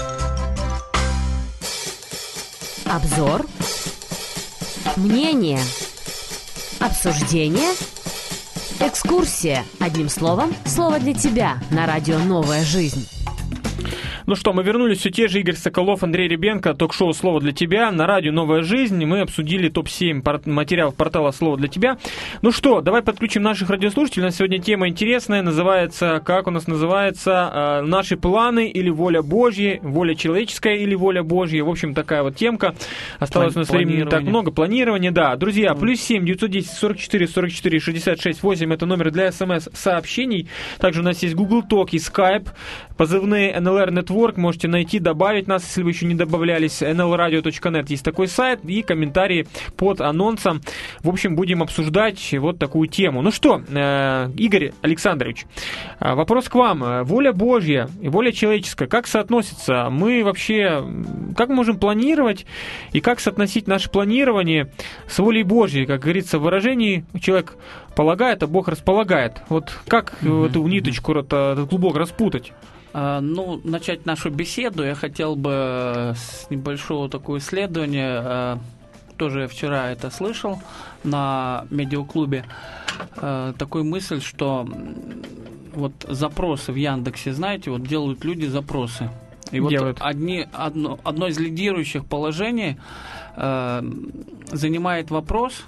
Обзор. Мнение. Обсуждение. Экскурсия. Одним словом, слово для тебя на радио «Новая жизнь». Ну что, мы вернулись, все те же Игорь Соколов, Андрей Ребенко, ток-шоу «Слово для тебя» на радио «Новая жизнь». Мы обсудили топ-7 материалов портала «Слово для тебя». Ну что, давай подключим наших радиослушателей. У нас сегодня тема интересная, называется, как у нас называется, «Наши планы или воля Божья, воля человеческая или воля Божья». В общем, такая вот темка. Осталось у нас времени не так много. Планирование, да. Друзья, +7 910 44 44 66 8 это номер для СМС-сообщений. Также у нас есть Google Talk и Skype, позывные NLR Network. Можете найти, добавить нас, если вы еще не добавлялись. nlradio.net есть такой сайт, и комментарии под анонсом. В общем, будем обсуждать вот такую тему. Ну что, Игорь Александрович, вопрос к вам. Воля Божья и воля человеческая, как соотносятся? Мы вообще, как можем планировать и как соотносить наше планирование с волей Божьей? Как говорится в выражении, человек полагает, а Бог располагает. Вот как эту ниточку, этот клубок распутать? Ну, начать нашу беседу я хотел бы с небольшого такого исследования. Тоже вчера это слышал на медиаклубе. Такую мысль, что вот запросы в Яндексе, знаете, вот делают люди запросы. И вот одно из лидирующих положений занимает вопрос,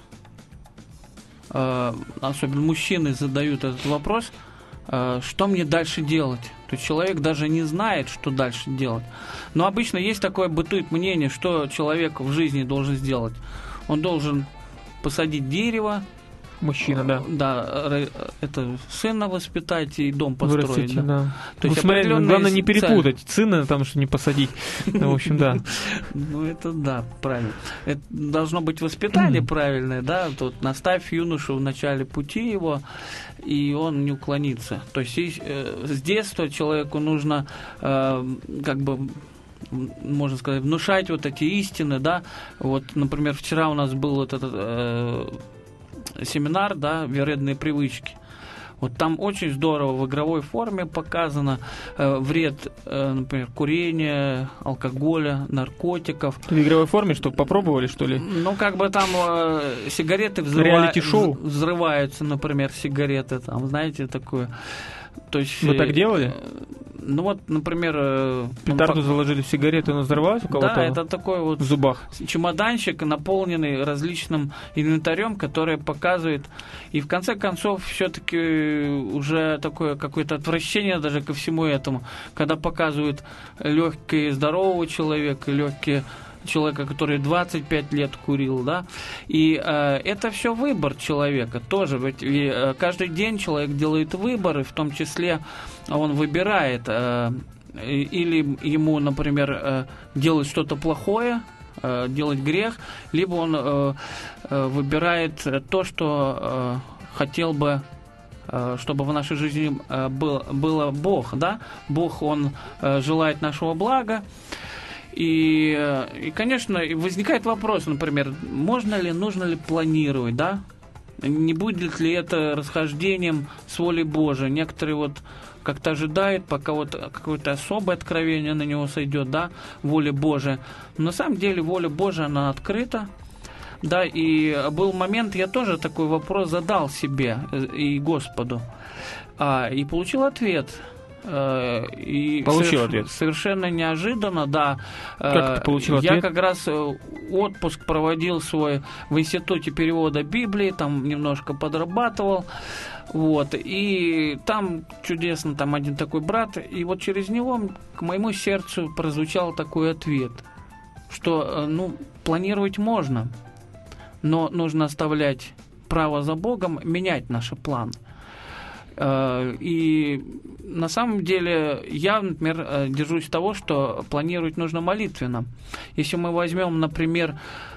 особенно мужчины задают этот вопрос, что мне дальше делать? То есть человек даже не знает, что дальше делать. Но обычно есть такое, бытует мнение, что человек в жизни должен сделать. Он должен посадить дерево. Мужчина, да. Да, это сына воспитать и дом построить. Вырастите, да. То есть главное не перепутать. Сына там, что не посадить. В общем, да. Ну, это да, правильно. Это должно быть воспитание правильное, да. Тут наставь юношу в начале пути его, и он не уклонится. То есть с детства человеку нужно как бы, можно сказать, внушать вот эти истины, да. Вот, например, вчера у нас был вот этот семинар, да, «Вредные привычки». Вот там очень здорово в игровой форме показано вред, например, курения, алкоголя, наркотиков. В игровой форме что, попробовали, что ли? Ну, как бы там сигареты взрываются, например, сигареты, там, знаете, такое. То есть, вы так делали? Ну вот, например... Петарду заложили в сигарету, и она взорвалась у кого-то? Да, это такой вот в зубах чемоданчик, наполненный различным инвентарем, который показывает. И в конце концов, все-таки уже такое какое-то отвращение даже ко всему этому, когда показывают легкие здорового человека, легкие человека, который 25 лет курил, да, и это все выбор человека тоже, ведь каждый день человек делает выборы, в том числе он выбирает, или ему, например, делать что-то плохое, делать грех, либо он выбирает то, что хотел бы, чтобы в нашей жизни было Бог, да, Бог, Он желает нашего блага. И, конечно, возникает вопрос, например, можно ли, нужно ли планировать, да? Не будет ли это расхождением с волей Божией? Некоторые вот как-то ожидают, пока вот какое-то особое откровение на него сойдет, да, воля Божия. Но на самом деле воля Божия, она открыта, да, и был момент, я тоже такой вопрос задал себе и Господу, и получил ответ. И ответ. Совершенно неожиданно, да. Как ты получил ответ? Я как раз отпуск проводил свой в институте перевода Библии, там немножко подрабатывал, вот, и там чудесно, там один такой брат, и вот через него к моему сердцу прозвучал такой ответ, что, ну, планировать можно, но нужно оставлять право за Богом менять наши планы. И на самом деле я, например, держусь того, что планировать нужно молитвенно. Если мы возьмем, например,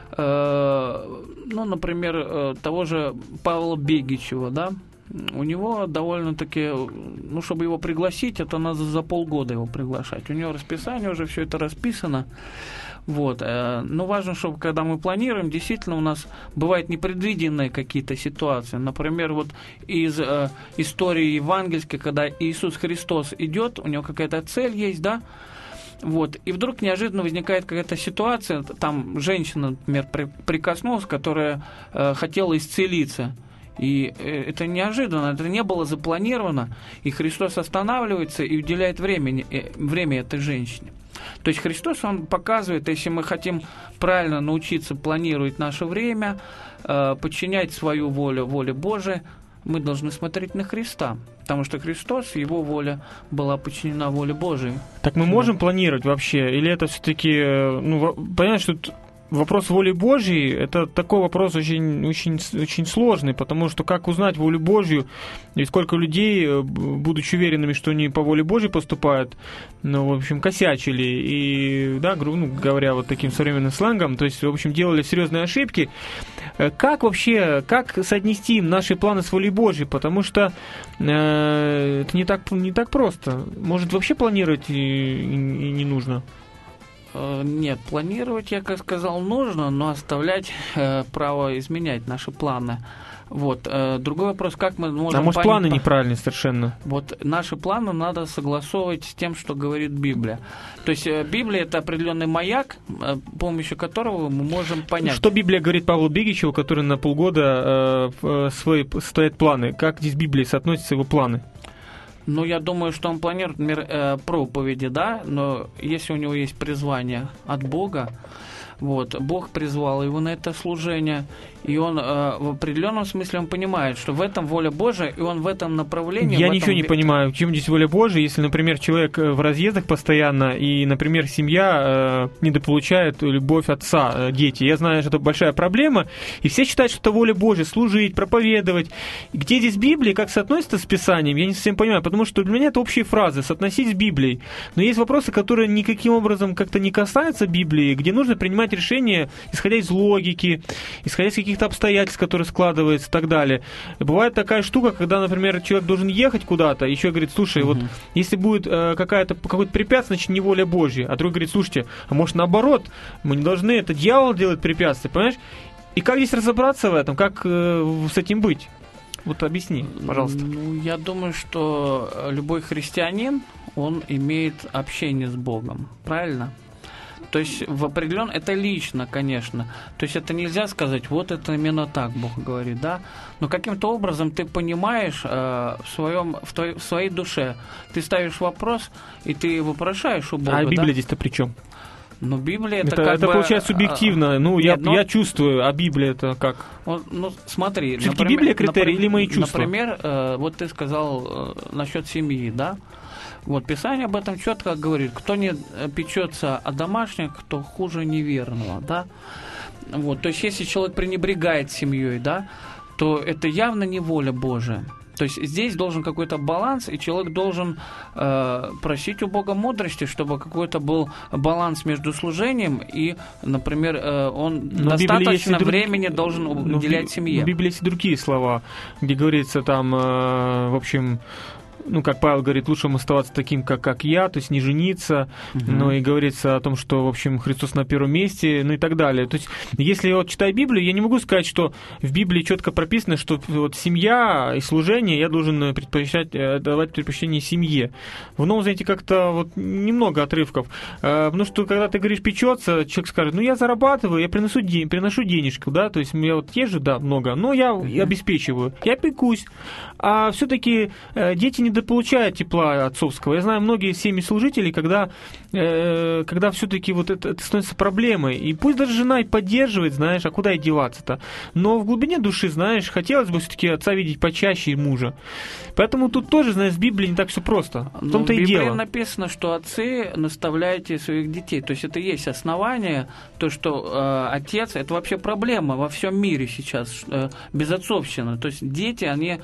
того же Павла Бегичева, да, у него довольно-таки, чтобы его пригласить, это надо за полгода его приглашать. У него расписание уже все это расписано. Вот. Но важно, чтобы когда мы планируем, действительно у нас бывают непредвиденные какие-то ситуации. Например, вот из истории евангельской, когда Иисус Христос идет, у него какая-то цель есть, да, вот, и вдруг неожиданно возникает какая-то ситуация, там женщина, например, прикоснулась, которая хотела исцелиться. И это неожиданно, это не было запланировано, и Христос останавливается и уделяет время этой женщине. То есть Христос, Он показывает, если мы хотим правильно научиться планировать наше время, подчинять свою волю воле Божией, мы должны смотреть на Христа, потому что Христос, Его воля была подчинена воле Божией. Так мы можем планировать вообще, или это все-таки, понятно, что вопрос воли Божьей, это такой вопрос очень сложный, потому что как узнать волю Божью, и сколько людей, будучи уверенными, что они по воле Божьей поступают, в общем, косячили, и, да, говоря вот таким современным сленгом, то есть, в общем, делали серьезные ошибки. Как соотнести наши планы с волей Божьей, потому что это не так просто. Может, вообще планировать и не нужно? Нет, планировать, я как сказал, нужно, но оставлять право изменять наши планы. Вот. Другой вопрос, как мы можем... А может, планы неправильные совершенно? Вот наши планы надо согласовывать с тем, что говорит Библия. То есть Библия – это определенный маяк, с помощью которого мы можем понять. Что Библия говорит Павлу Бегичеву, который на полгода стоят планы? Как здесь Библия соотносится его планы? Я думаю, что он планирует, например, проповеди, да, но если у него есть призвание от Бога, вот, Бог призвал его на это служение, и он в определенном смысле он понимает, что в этом воля Божия, и он в этом направлении... Я ничего не понимаю, в чем здесь воля Божия, если, например, человек в разъездах постоянно, и, например, семья недополучает любовь отца, дети. Я знаю, что это большая проблема, и все считают, что это воля Божия, служить, проповедовать. Где здесь Библия, как соотносится с Писанием, я не совсем понимаю, потому что для меня это общие фразы, соотносить с Библией. Но есть вопросы, которые никаким образом как-то не касаются Библии, где нужно принимать решения, исходя из логики, исходя из каких-то обстоятельств, которые складываются и так далее. И бывает такая штука, когда, например, человек должен ехать куда-то, и еще говорит, слушай, вот если будет какое-то препятствие, значит, не воля Божья. А другой говорит, слушайте, а может наоборот, мы не должны, это дьявол делает препятствия, понимаешь? И как здесь разобраться в этом, как с этим быть? Вот объясни, пожалуйста. Я думаю, что любой христианин, он имеет общение с Богом, правильно? То есть в определенном, это лично, конечно. То есть это нельзя сказать, вот это именно так Бог говорит, да. Но каким-то образом ты понимаешь в своей душе, ты ставишь вопрос и ты вопрошаешь у Бога. А Библия да? здесь-то при чем? Но Библия это получается субъективно. Я чувствую, а Библия это как? Смотри. Все-таки Библия критерий или мои чувства? Например, вот ты сказал насчет семьи, да? Вот, Писание об этом четко говорит. Кто не печется о домашних, то хуже неверного, да? Вот, то есть, если человек пренебрегает семьей, да, то это явно не воля Божия. То есть, здесь должен какой-то баланс, и человек должен просить у Бога мудрости, чтобы какой-то был баланс между служением и, например, он достаточно времени должен уделять семье. В Библии есть и другие слова, где говорится там, в общем... как Павел говорит, лучше оставаться таким, как я, то есть не жениться, но и говорится о том, что, в общем, Христос на первом месте, и так далее. То есть, если я читаю Библию, я не могу сказать, что в Библии четко прописано, что вот семья и служение я должен давать предпочтение семье. В Новом Завете как-то немного отрывков. Потому что, когда ты говоришь печется, человек скажет, я зарабатываю, я приношу денежку, да, то есть я езжу, да, много, но я обеспечиваю, я пекусь. А все-таки дети не недополучают тепла отцовского. Я знаю многие семьи служителей, когда все-таки вот это становится проблемой. И пусть даже жена и поддерживает, знаешь, а куда и деваться-то. Но в глубине души, знаешь, хотелось бы все-таки отца видеть почаще и мужа. Поэтому тут тоже, знаешь, в Библии не так все просто. В том-то и дело. В Библии написано, что отцы наставляйте своих детей. То есть это есть основание, то, что отец, это вообще проблема во всем мире сейчас, безотцовщина. То есть дети, они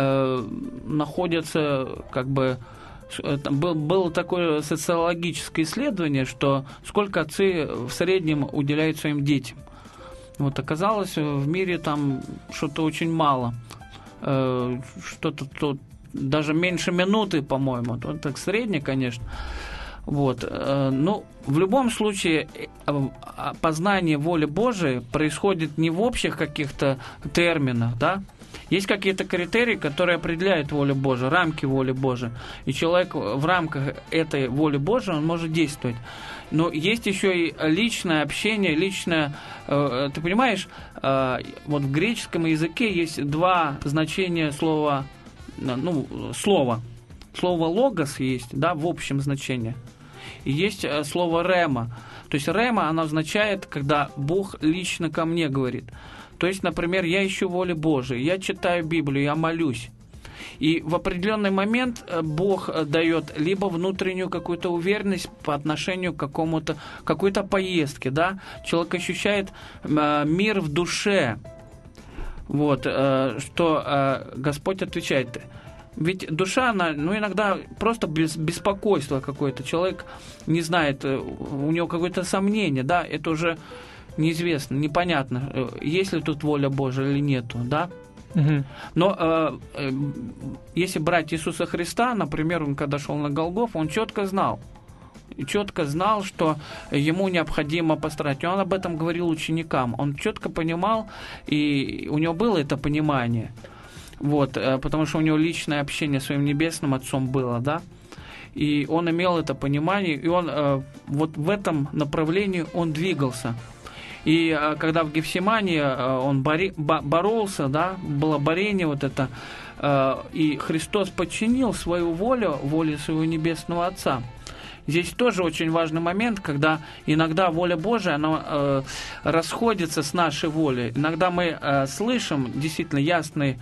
находятся как бы... Было такое социологическое исследование, что сколько отцы в среднем уделяют своим детям. Вот оказалось, в мире там что-то очень мало. Что-то тут даже меньше минуты, по-моему. Вот так среднее, конечно. Вот. Ну, в любом случае, познание воли Божией происходит не в общих каких-то терминах, да? Есть какие-то критерии, которые определяют волю Божию, рамки воли Божией. И человек в рамках этой воли Божией, он может действовать. Но есть еще и личное общение, личное... Ты понимаешь, вот в греческом языке есть два значения слова... слова. Слово «логос» есть, да, в общем значении. И есть слово «рема». То есть «рема», она означает, когда Бог лично ко мне говорит. То есть, например, я ищу воли Божией, я читаю Библию, я молюсь. И в определенный момент Бог дает либо внутреннюю какую-то уверенность по отношению к какой-то поездке, да? Человек ощущает мир в душе, вот, что Господь отвечает. Ведь душа, она, иногда просто беспокойство какое-то. Человек не знает, у него какое-то сомнение, да, это уже неизвестно, непонятно, есть ли тут воля Божия или нету, да. Угу. Но если брать Иисуса Христа, например, он когда шел на Голгофу, он четко знал, что ему необходимо пострадать. Он об этом говорил ученикам. Он четко понимал, и у него было это понимание. Вот, потому что у него личное общение с своим Небесным Отцом было, да. И он имел это понимание, и он вот в этом направлении он двигался. И когда в Гефсимании он боролся, да, было борение вот это, и Христос подчинил свою волю воле своего Небесного Отца. Здесь тоже очень важный момент, когда иногда воля Божия, она расходится с нашей волей. Иногда мы слышим действительно ясное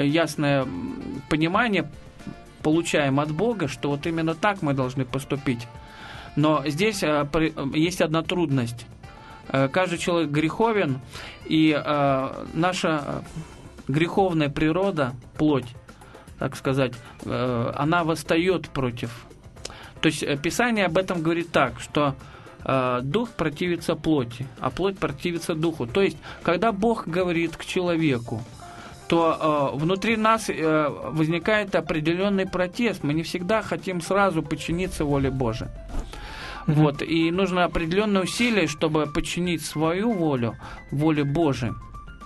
понимание, получаем от Бога, что вот именно так мы должны поступить. Но здесь есть одна трудность. Каждый человек греховен, и наша греховная природа, плоть, так сказать, она восстает против. То есть Писание об этом говорит так, что дух противится плоти, а плоть противится духу. То есть, когда Бог говорит к человеку, то внутри нас возникает определенный протест. Мы не всегда хотим сразу подчиниться воле Божией. Вот, и нужно определенное усилие, чтобы подчинить свою волю воле Божией.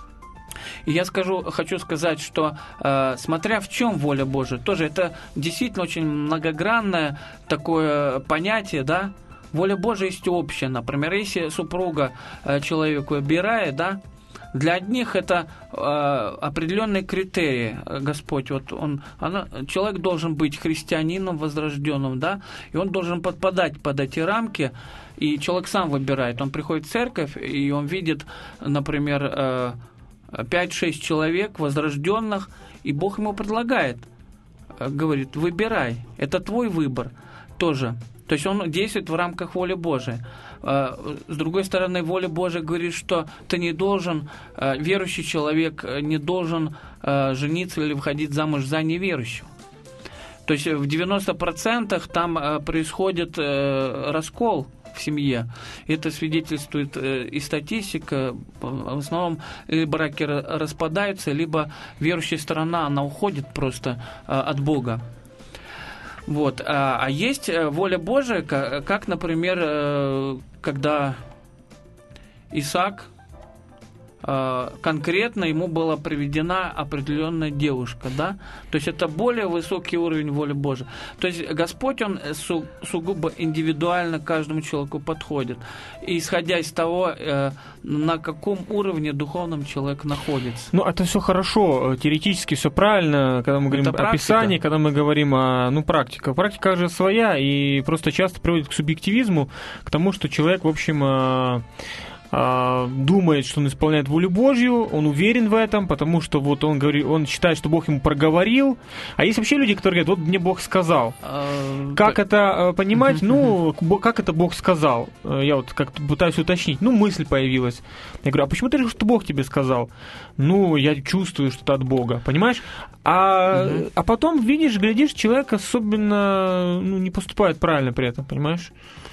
И я хочу сказать, что смотря в чем воля Божия, тоже это действительно очень многогранное такое понятие, да. Воля Божия есть общая. Например, если супруга человеку выбирает, да, для одних это определенные критерии. Господь, вот человек должен быть христианином возрожденным, да, и он должен подпадать под эти рамки, и человек сам выбирает. Он приходит в церковь, и он видит, например, 5-6 человек возрожденных, и Бог ему предлагает, говорит, выбирай, это твой выбор тоже. То есть он действует в рамках воли Божией. С другой стороны, воля Божия говорит, что ты не должен, верующий человек не должен жениться или выходить замуж за неверующего. То есть в 90% там происходит раскол в семье. Это свидетельствует и статистика. В основном либо браки распадаются, либо верующая сторона, она уходит просто от Бога. Вот. А есть воля Божия, как, например, когда Исаак конкретно ему была приведена определенная девушка, да? То есть это более высокий уровень воли Божией. То есть Господь, Он сугубо индивидуально каждому человеку подходит. И исходя из того, на каком уровне духовном человек находится. Ну, это все хорошо, теоретически все правильно, когда мы говорим о Писании, когда мы говорим о, практика. Практика же своя, и просто часто приводит к субъективизму, к тому, что человек, в общем, думает, что он исполняет волю Божью, он уверен в этом, потому что вот он говорит, он считает, что Бог ему проговорил. А есть вообще люди, которые говорят, вот мне Бог сказал. Как это понимать? Ну, как это Бог сказал? Я вот как-то пытаюсь уточнить. Ну, мысль появилась. Я говорю, а почему ты решил, что Бог тебе сказал? Ну, я чувствую, что это от Бога, понимаешь? А потом, глядишь, человек особенно не поступает правильно при этом, понимаешь?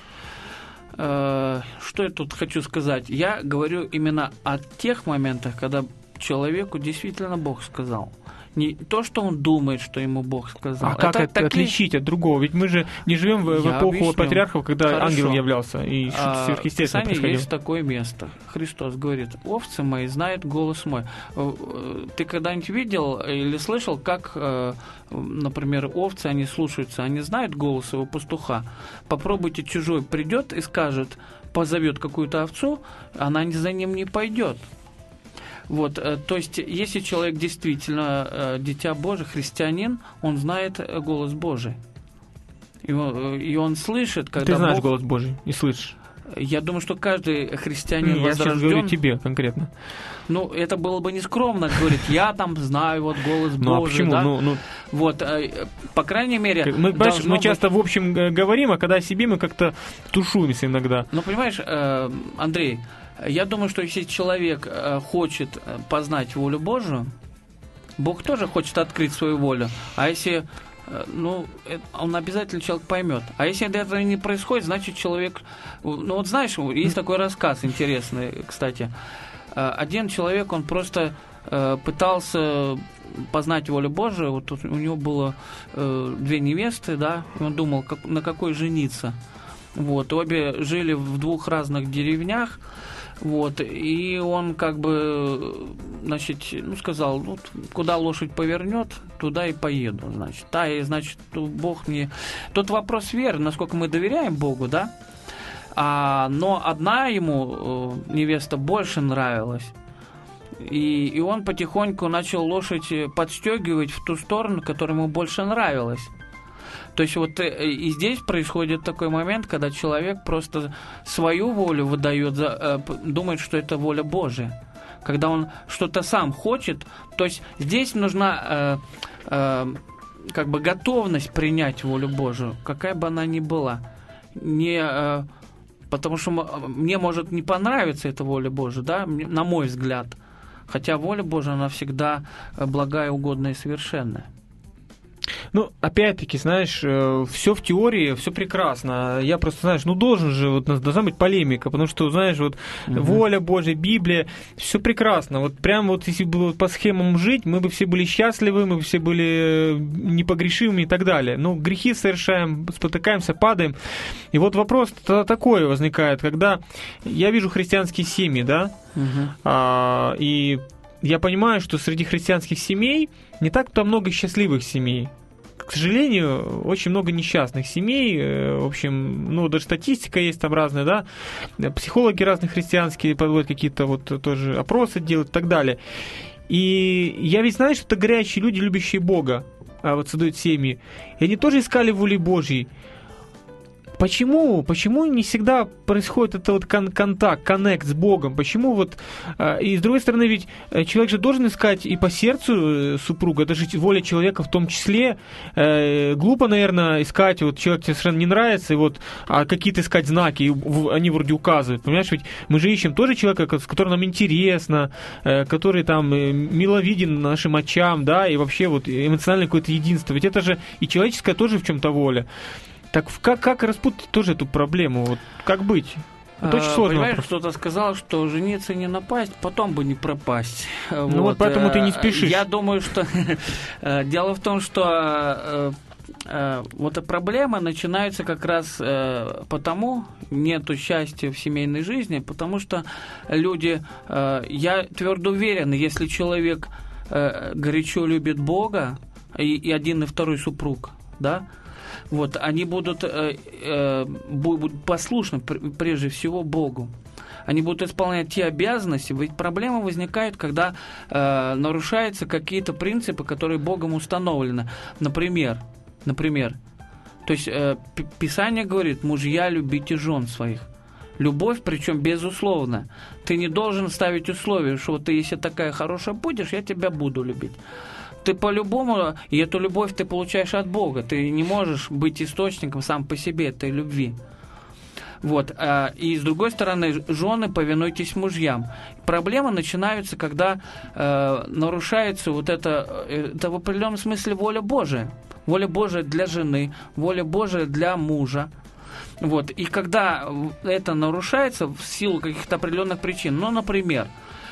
Что я тут хочу сказать? Я говорю именно о тех моментах, когда человеку действительно Бог сказал. Не то, что он думает, что ему Бог сказал. А как это отличить от другого? Ведь мы же не живем в эпоху патриархов, когда ангел являлся и что-то сверхъестественное происходило. Есть такое место. Христос говорит, овцы мои знают голос мой. Ты когда-нибудь видел или слышал, как, например, овцы, они слушаются, они знают голос его пастуха? Попробуйте, чужой придет и скажет, позовет какую-то овцу, она за ним не пойдет. Вот, то есть, если человек действительно дитя Божие, христианин, он знает голос Божий. И он слышит, когда Ты знаешь Бог... голос Божий и слышишь. Я думаю, что каждый христианин Я возрожден... сейчас говорю тебе конкретно. Ну, это было бы нескромно говорить, я там знаю вот голос Божий. Ну, а почему? Да? Вот, по крайней мере... Мы часто в общем говорим, а когда о себе мы как-то тушуемся иногда. Ну, понимаешь, Андрей... Я думаю, что если человек хочет познать волю Божию, Бог тоже хочет открыть свою волю. А если, он обязательно человек поймет. А если этого не происходит, значит человек... Ну вот знаешь, есть такой рассказ интересный, кстати. Один человек, он просто пытался познать волю Божию. Вот у него было 2 невесты, да, и он думал, на какой жениться. Вот, обе жили в 2 разных деревнях. Вот, и он сказал, куда лошадь повернет, туда и поеду, значит. Бог мне... Тут вопрос веры, насколько мы доверяем Богу, да? Но одна ему невеста больше нравилась. И он потихоньку начал лошадь подстегивать в ту сторону, которая ему больше нравилась. То есть вот и здесь происходит такой момент, когда человек просто свою волю выдает, думает, что это воля Божия. Когда он что-то сам хочет, то есть здесь нужна готовность принять волю Божию, какая бы она ни была. Потому что мне может не понравиться эта воля Божия, да, на мой взгляд. Хотя воля Божия, она всегда благая, угодная и совершенная. Ну, опять-таки, знаешь, все в теории, все прекрасно. Я просто, знаешь, должна быть полемика, потому что, знаешь, воля Божья, Библия, все прекрасно. Вот прям если бы по схемам жить, мы бы все были счастливы, мы бы все были непогрешимыми и так далее. Но грехи совершаем, спотыкаемся, падаем. И вот вопрос такой возникает, когда я вижу христианские семьи, да, и я понимаю, что среди христианских семей не так-то много счастливых семей. К сожалению, очень много несчастных семей. В общем, даже статистика есть там разная, да. Психологи разные христианские проводят какие-то тоже опросы делают и так далее. И я ведь знаю, что это горячие люди, любящие Бога, создают семьи. И они тоже искали воли Божьей. Почему не всегда происходит это коннект с Богом? Почему и с другой стороны, ведь человек же должен искать и по сердцу супруга, это же воля человека в том числе. Глупо, наверное, искать, человек тебе совершенно не нравится, а какие-то искать знаки, и они вроде указывают. Понимаешь, ведь мы же ищем тоже человека, с которым нам интересно, который там миловиден нашим очам, да, и вообще эмоциональное какое-то единство. Ведь это же и человеческая тоже в чем-то воля. Так как распутать тоже эту проблему? Как быть? Это очень сложно. Понимаешь, кто-то сказал, что жениться не напасть, потом бы не пропасть. Поэтому ты не спешишь. Я думаю, что дело в том, что вот проблемы начинаются как раз потому, нету счастья в семейной жизни, потому что люди, я твердо уверен, если человек горячо любит Бога, и один, и второй супруг, да, вот, они будут послушны прежде всего Богу. Они будут исполнять те обязанности, ведь проблема возникает, когда нарушаются какие-то принципы, которые Богом установлены. Например, то есть Писание говорит: мужья, любите жен своих. Любовь, причем безусловно. Ты не должен ставить условия, что ты, если такая хорошая будешь, я тебя буду любить. Ты по-любому, и эту любовь ты получаешь от Бога. Ты не можешь быть источником сам по себе этой любви. Вот. И с другой стороны, жены, повинуйтесь мужьям. Проблемы начинаются, когда нарушается вот это в определенном смысле воля Божия. Воля Божия для жены, воля Божия для мужа. Вот. И когда это нарушается в силу каких-то определенных причин, ну, например,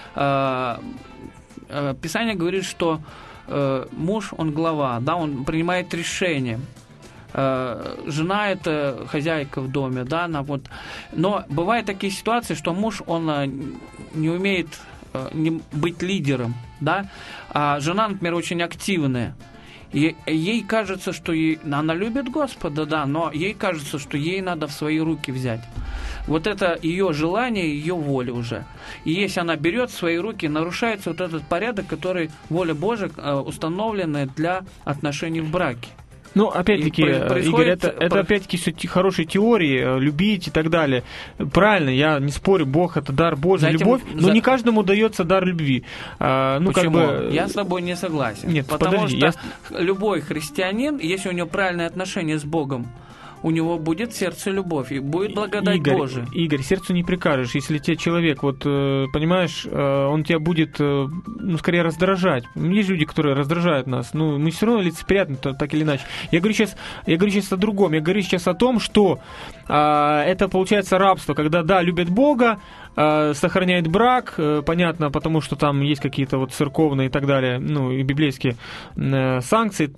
Писание говорит, что муж, он глава, да, он принимает решения. Жена – это хозяйка в доме, да, она вот. Но бывают такие ситуации, что муж, он не умеет быть лидером, да, а жена, например, очень активная. И ей кажется, что она любит Господа, да, но ей кажется, что ей надо в свои руки взять. Вот это ее желание, ее воля уже. И если она берет в свои руки, нарушается вот этот порядок, который воля Божия установленная для отношений в браке. Ну, опять-таки, Игорь, это опять-таки все хорошие теории, любить и так далее. Правильно, я не спорю, Бог — это дар Божий, знаете, любовь, но не каждому дается дар любви. Ну, почему? Как бы... Я с тобой не согласен. Нет, потому подожди, что любой христианин, если у него правильное отношение с Богом, у него будет в сердце любовь, и будет благодать Божия. Игорь, сердцу не прикажешь. Если тебе человек, вот, понимаешь, он тебя будет, ну, скорее раздражать. Есть люди, которые раздражают нас. Ну, мы все равно лицеприятны, так или иначе. Я говорю сейчас о другом. Я говорю сейчас о том, что это получается рабство, когда, да, любят Бога, сохраняет брак, понятно, потому что там есть какие-то вот церковные и так далее, ну, и библейские санкции,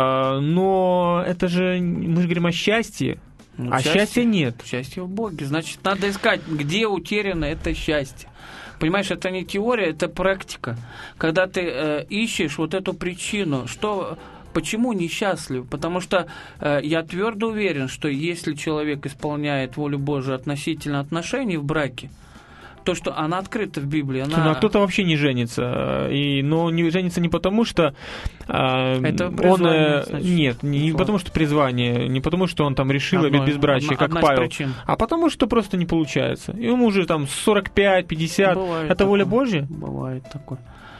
но это же, мы же говорим о счастье, а счастья нет. Счастье в Боге, значит, надо искать, где утеряно это счастье. Понимаешь, это не теория, это практика. Когда ты ищешь вот эту причину, почему несчастлив? Потому что я твердо уверен, что если человек исполняет волю Божию относительно отношений в браке, то, что она открыта в Библии. А кто-то вообще не женится. Но не женится не потому, что это призвание, нет, не потому, что призвание, не потому, что он там решил обет безбрачия, как Павел, а потому, что просто не получается. И ему уже там 45-50. Бывает это такое. Воля Божья? Бывает такое.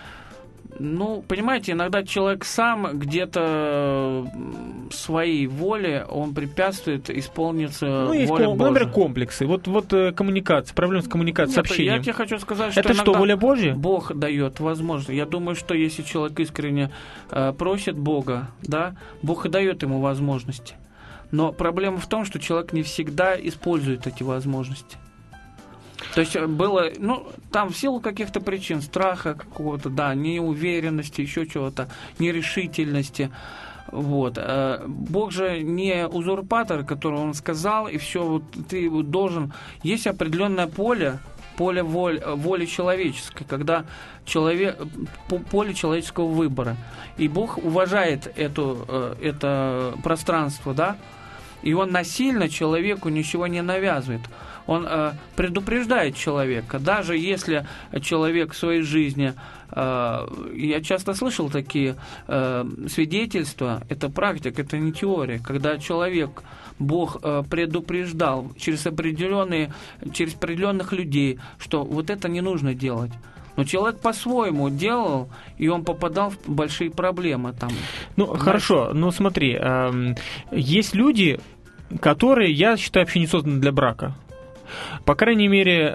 Ну, понимаете, иногда человек сам где-то своей воле, он препятствует исполниться воле Божьей. Например, комплексы. Вот коммуникация, проблема с коммуникацией, с общением. Я тебе хочу сказать, что это что, воля Божья? Бог дает возможность. Я думаю, что если человек искренне просит Бога, да, Бог и дает ему возможности. Но проблема в том, что человек не всегда использует эти возможности. То есть было, там в силу каких-то причин, страха какого-то, да, неуверенности, еще чего-то, нерешительности. Вот. Бог же не узурпатор, который он сказал, и все, вот ты должен... Есть определенное поле воли человеческой, когда поле человеческого выбора. И Бог уважает это пространство, да, и он насильно человеку ничего не навязывает. Он предупреждает человека, даже если человек в своей жизни, я часто слышал такие свидетельства, это практика, это не теория, когда человек, Бог предупреждал через определенных людей, что вот это не нужно делать. Но человек по-своему делал, и он попадал в большие проблемы там. Хорошо, смотри, есть люди, которые, я считаю, вообще не созданы для брака. По крайней мере,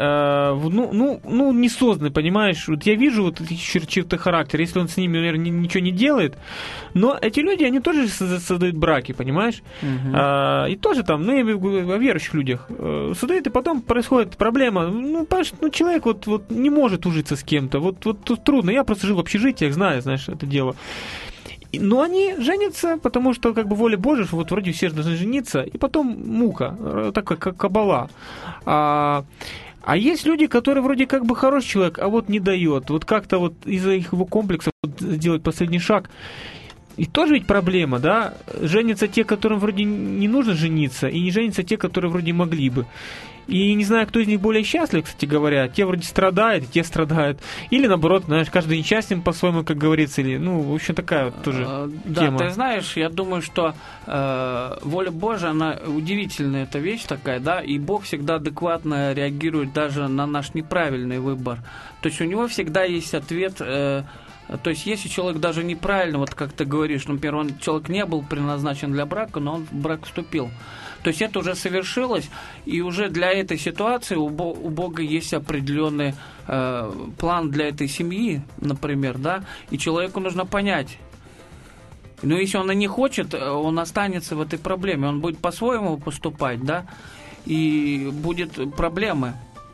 не созданы, понимаешь? Вот я вижу вот эти черты характера, если он с ними, наверное, ничего не делает, но эти люди, они тоже создают браки, понимаешь? И тоже там, я имею в виду о верующих людях, создают, и потом происходит проблема. Человек вот не может ужиться с кем-то, вот тут трудно. Я просто жил в общежитиях, знаешь, это дело. Но они женятся, потому что как бы воля Божия, что вот вроде все же должны жениться, и потом мука, такая как кабала. А есть люди, которые вроде как бы хороший человек, а вот не дает. Вот как-то вот из-за его комплексов сделать последний шаг. И тоже ведь проблема, да? Женятся те, которым вроде не нужно жениться, и не женятся те, которые вроде могли бы. И не знаю, кто из них более счастлив, кстати говоря. Те вроде страдают, те страдают. Или наоборот, знаешь, каждый несчастен по-своему, как говорится. Или, в общем, такая вот тоже тема. Да, ты знаешь, я думаю, что воля Божия, она удивительная эта вещь такая, да, и Бог всегда адекватно реагирует даже на наш неправильный выбор. То есть у него всегда есть ответ. То есть если человек даже неправильно, вот как ты говоришь, например, человек не был предназначен для брака, но он в брак вступил. То есть это уже совершилось, и уже для этой ситуации у Бога есть определенный план для этой семьи, например, да, и человеку нужно понять. Но если он и не хочет, он останется в этой проблеме, он будет по-своему поступать, да, и будет проблема.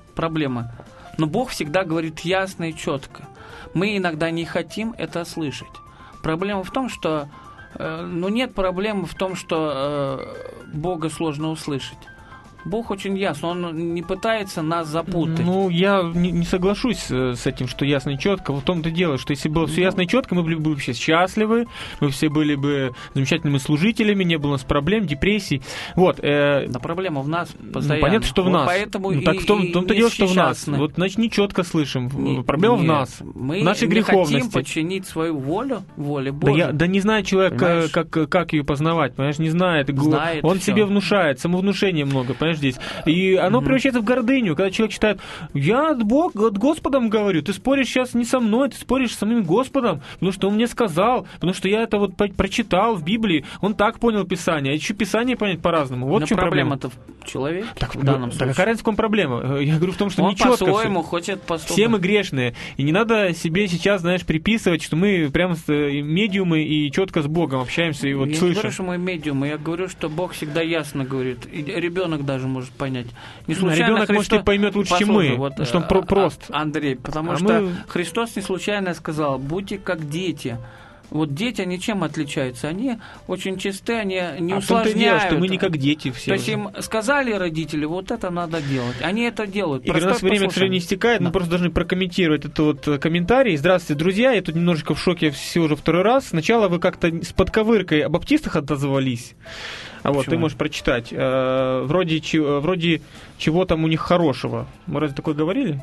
Но Бог всегда говорит ясно и четко. Мы иногда не хотим это слышать. Проблема в том, что нет проблемы в том, что Бога сложно услышать. Бог очень ясно, Он не пытается нас запутать. Я не соглашусь с этим, что ясно и четко. В том-то дело, что если было все ясно и четко, мы были бы все счастливы, мы все были бы замечательными служителями, не было у нас проблем, депрессий. Вот. Но проблема в нас постоянно. Понятно, что в нас. Поэтому так в том-то дело, что в нас. Вот, значит, не четко слышим. Проблема в нас. Мы нашей не греховности. Хотим подчинить свою волю воле Божьей. Да не знает человек, как ее познавать, понимаешь, не знает. Он себе внушает, самовнушения много, понимаешь, здесь. И оно превращается в гордыню, когда человек считает, я от Господом говорю, ты споришь сейчас не со мной, ты споришь с самим Господом, потому что Он мне сказал, потому что я это вот прочитал в Библии, он так понял Писание, а еще Писание понять по-разному. Вот в чем проблема. Проблема-то в человеке в случае. данном случае. Какая разница, в чем проблема? Я говорю в том, что он не четко по-своему все. хочет поступать. Все мы грешные, и не надо себе сейчас, знаешь, приписывать, что мы прям медиумы и четко с Богом общаемся и вот я слышим. Я не говорю, что мы медиумы, я говорю, что Бог всегда ясно говорит, и ребенок даже может понять. Не случайно ребенок, может, и поймет лучше, чем мы, что он прост. Андрей, потому что Христос не случайно сказал, будьте как дети. Вот дети, они чем отличаются? Они очень чисты, они не усложняют. Дело, что мы не как дети все. То есть им сказали родители, вот это надо делать. Они это делают. Игорь, у нас время, к сожалению, не истекает. Да. Мы просто должны прокомментировать этот вот комментарий. Здравствуйте, друзья. Я тут немножечко в шоке всего уже второй раз. Сначала вы как-то с подковыркой о баптистах отозвались. А вот, ты можешь прочитать. Вроде чего там у них хорошего. Мы разве такое говорили?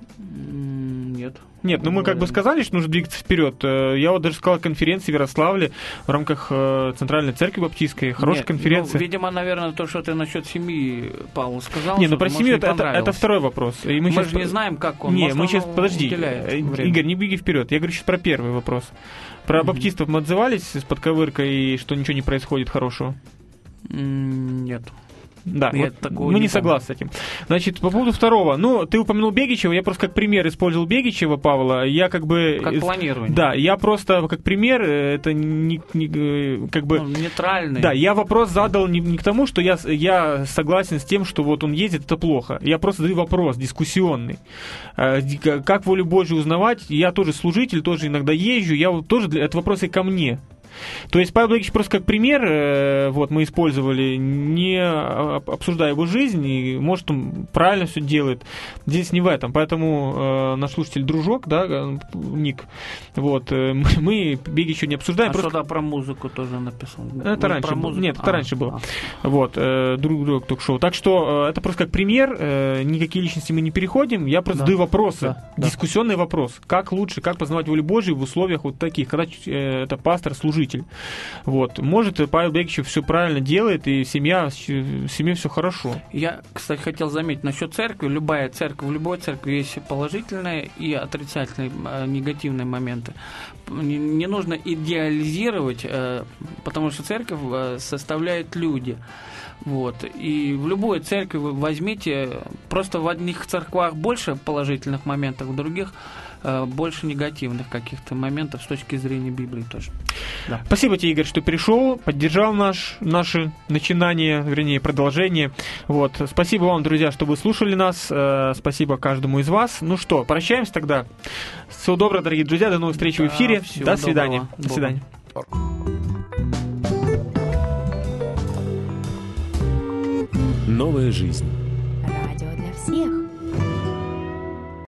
Нет, мы как бы сказали, что нужно двигаться вперед. Я вот даже сказал конференции в Ярославле в рамках Центральной Церкви Баптистской. Хорошая конференция. Видимо, наверное, то, что ты насчет семьи, Павел, сказал. Не, про семью это второй вопрос. И мы же не знаем, как он. Не, мы сейчас, подожди, Игорь, не беги вперед. Я говорю сейчас про первый вопрос. Про баптистов мы отзывались с подковыркой, что ничего не происходит хорошего? Нет. Да, вот мы не согласны с этим. Значит, по поводу второго. Ты упомянул Бегичева, я просто как пример использовал Бегичева, Павла. Я как бы... Как планирование. Да, я просто как пример, это не как бы... нейтральный. Да, я вопрос задал не к тому, что я согласен с тем, что вот он ездит, это плохо. Я просто задаю вопрос дискуссионный. Как волю Божию узнавать? Я тоже служитель, тоже иногда езжу, я вот тоже... Это вопрос и ко мне. То есть Павел Блэкич просто как пример вот мы использовали, не обсуждая его жизнь, и может он правильно все делает. Здесь не в этом, поэтому наш слушатель дружок, да, ник, вот мы Бегича не обсуждаем. А что-то про музыку тоже написал. Это раньше было. Нет, это раньше было. Вот, друг ток-шоу. Так что это просто как пример, никакие личности мы не переходим, я просто задаю вопросы, дискуссионный вопрос. Как лучше, как познавать волю Божию в условиях вот таких, когда это пастор, служитель. Вот. Может, Павел Бегичев все правильно делает, и в семье все хорошо. Я, кстати, хотел заметить насчет церкви. Любая церковь, в любой церкви есть положительные и отрицательные, негативные моменты. Не нужно идеализировать, потому что церковь составляет люди. Вот. И в любой церкви вы возьмите, просто в одних церквах больше положительных моментов, в других больше негативных каких-то моментов с точки зрения Библии тоже. Да. Спасибо тебе, Игорь, что пришел, поддержал наше начинание, вернее, продолжение. Вот. Спасибо вам, друзья, что вы слушали нас. Спасибо каждому из вас. Ну что, прощаемся тогда. Всего доброго, дорогие друзья. До новых встреч в эфире. До свидания. До свидания. Новая жизнь. Радио для всех.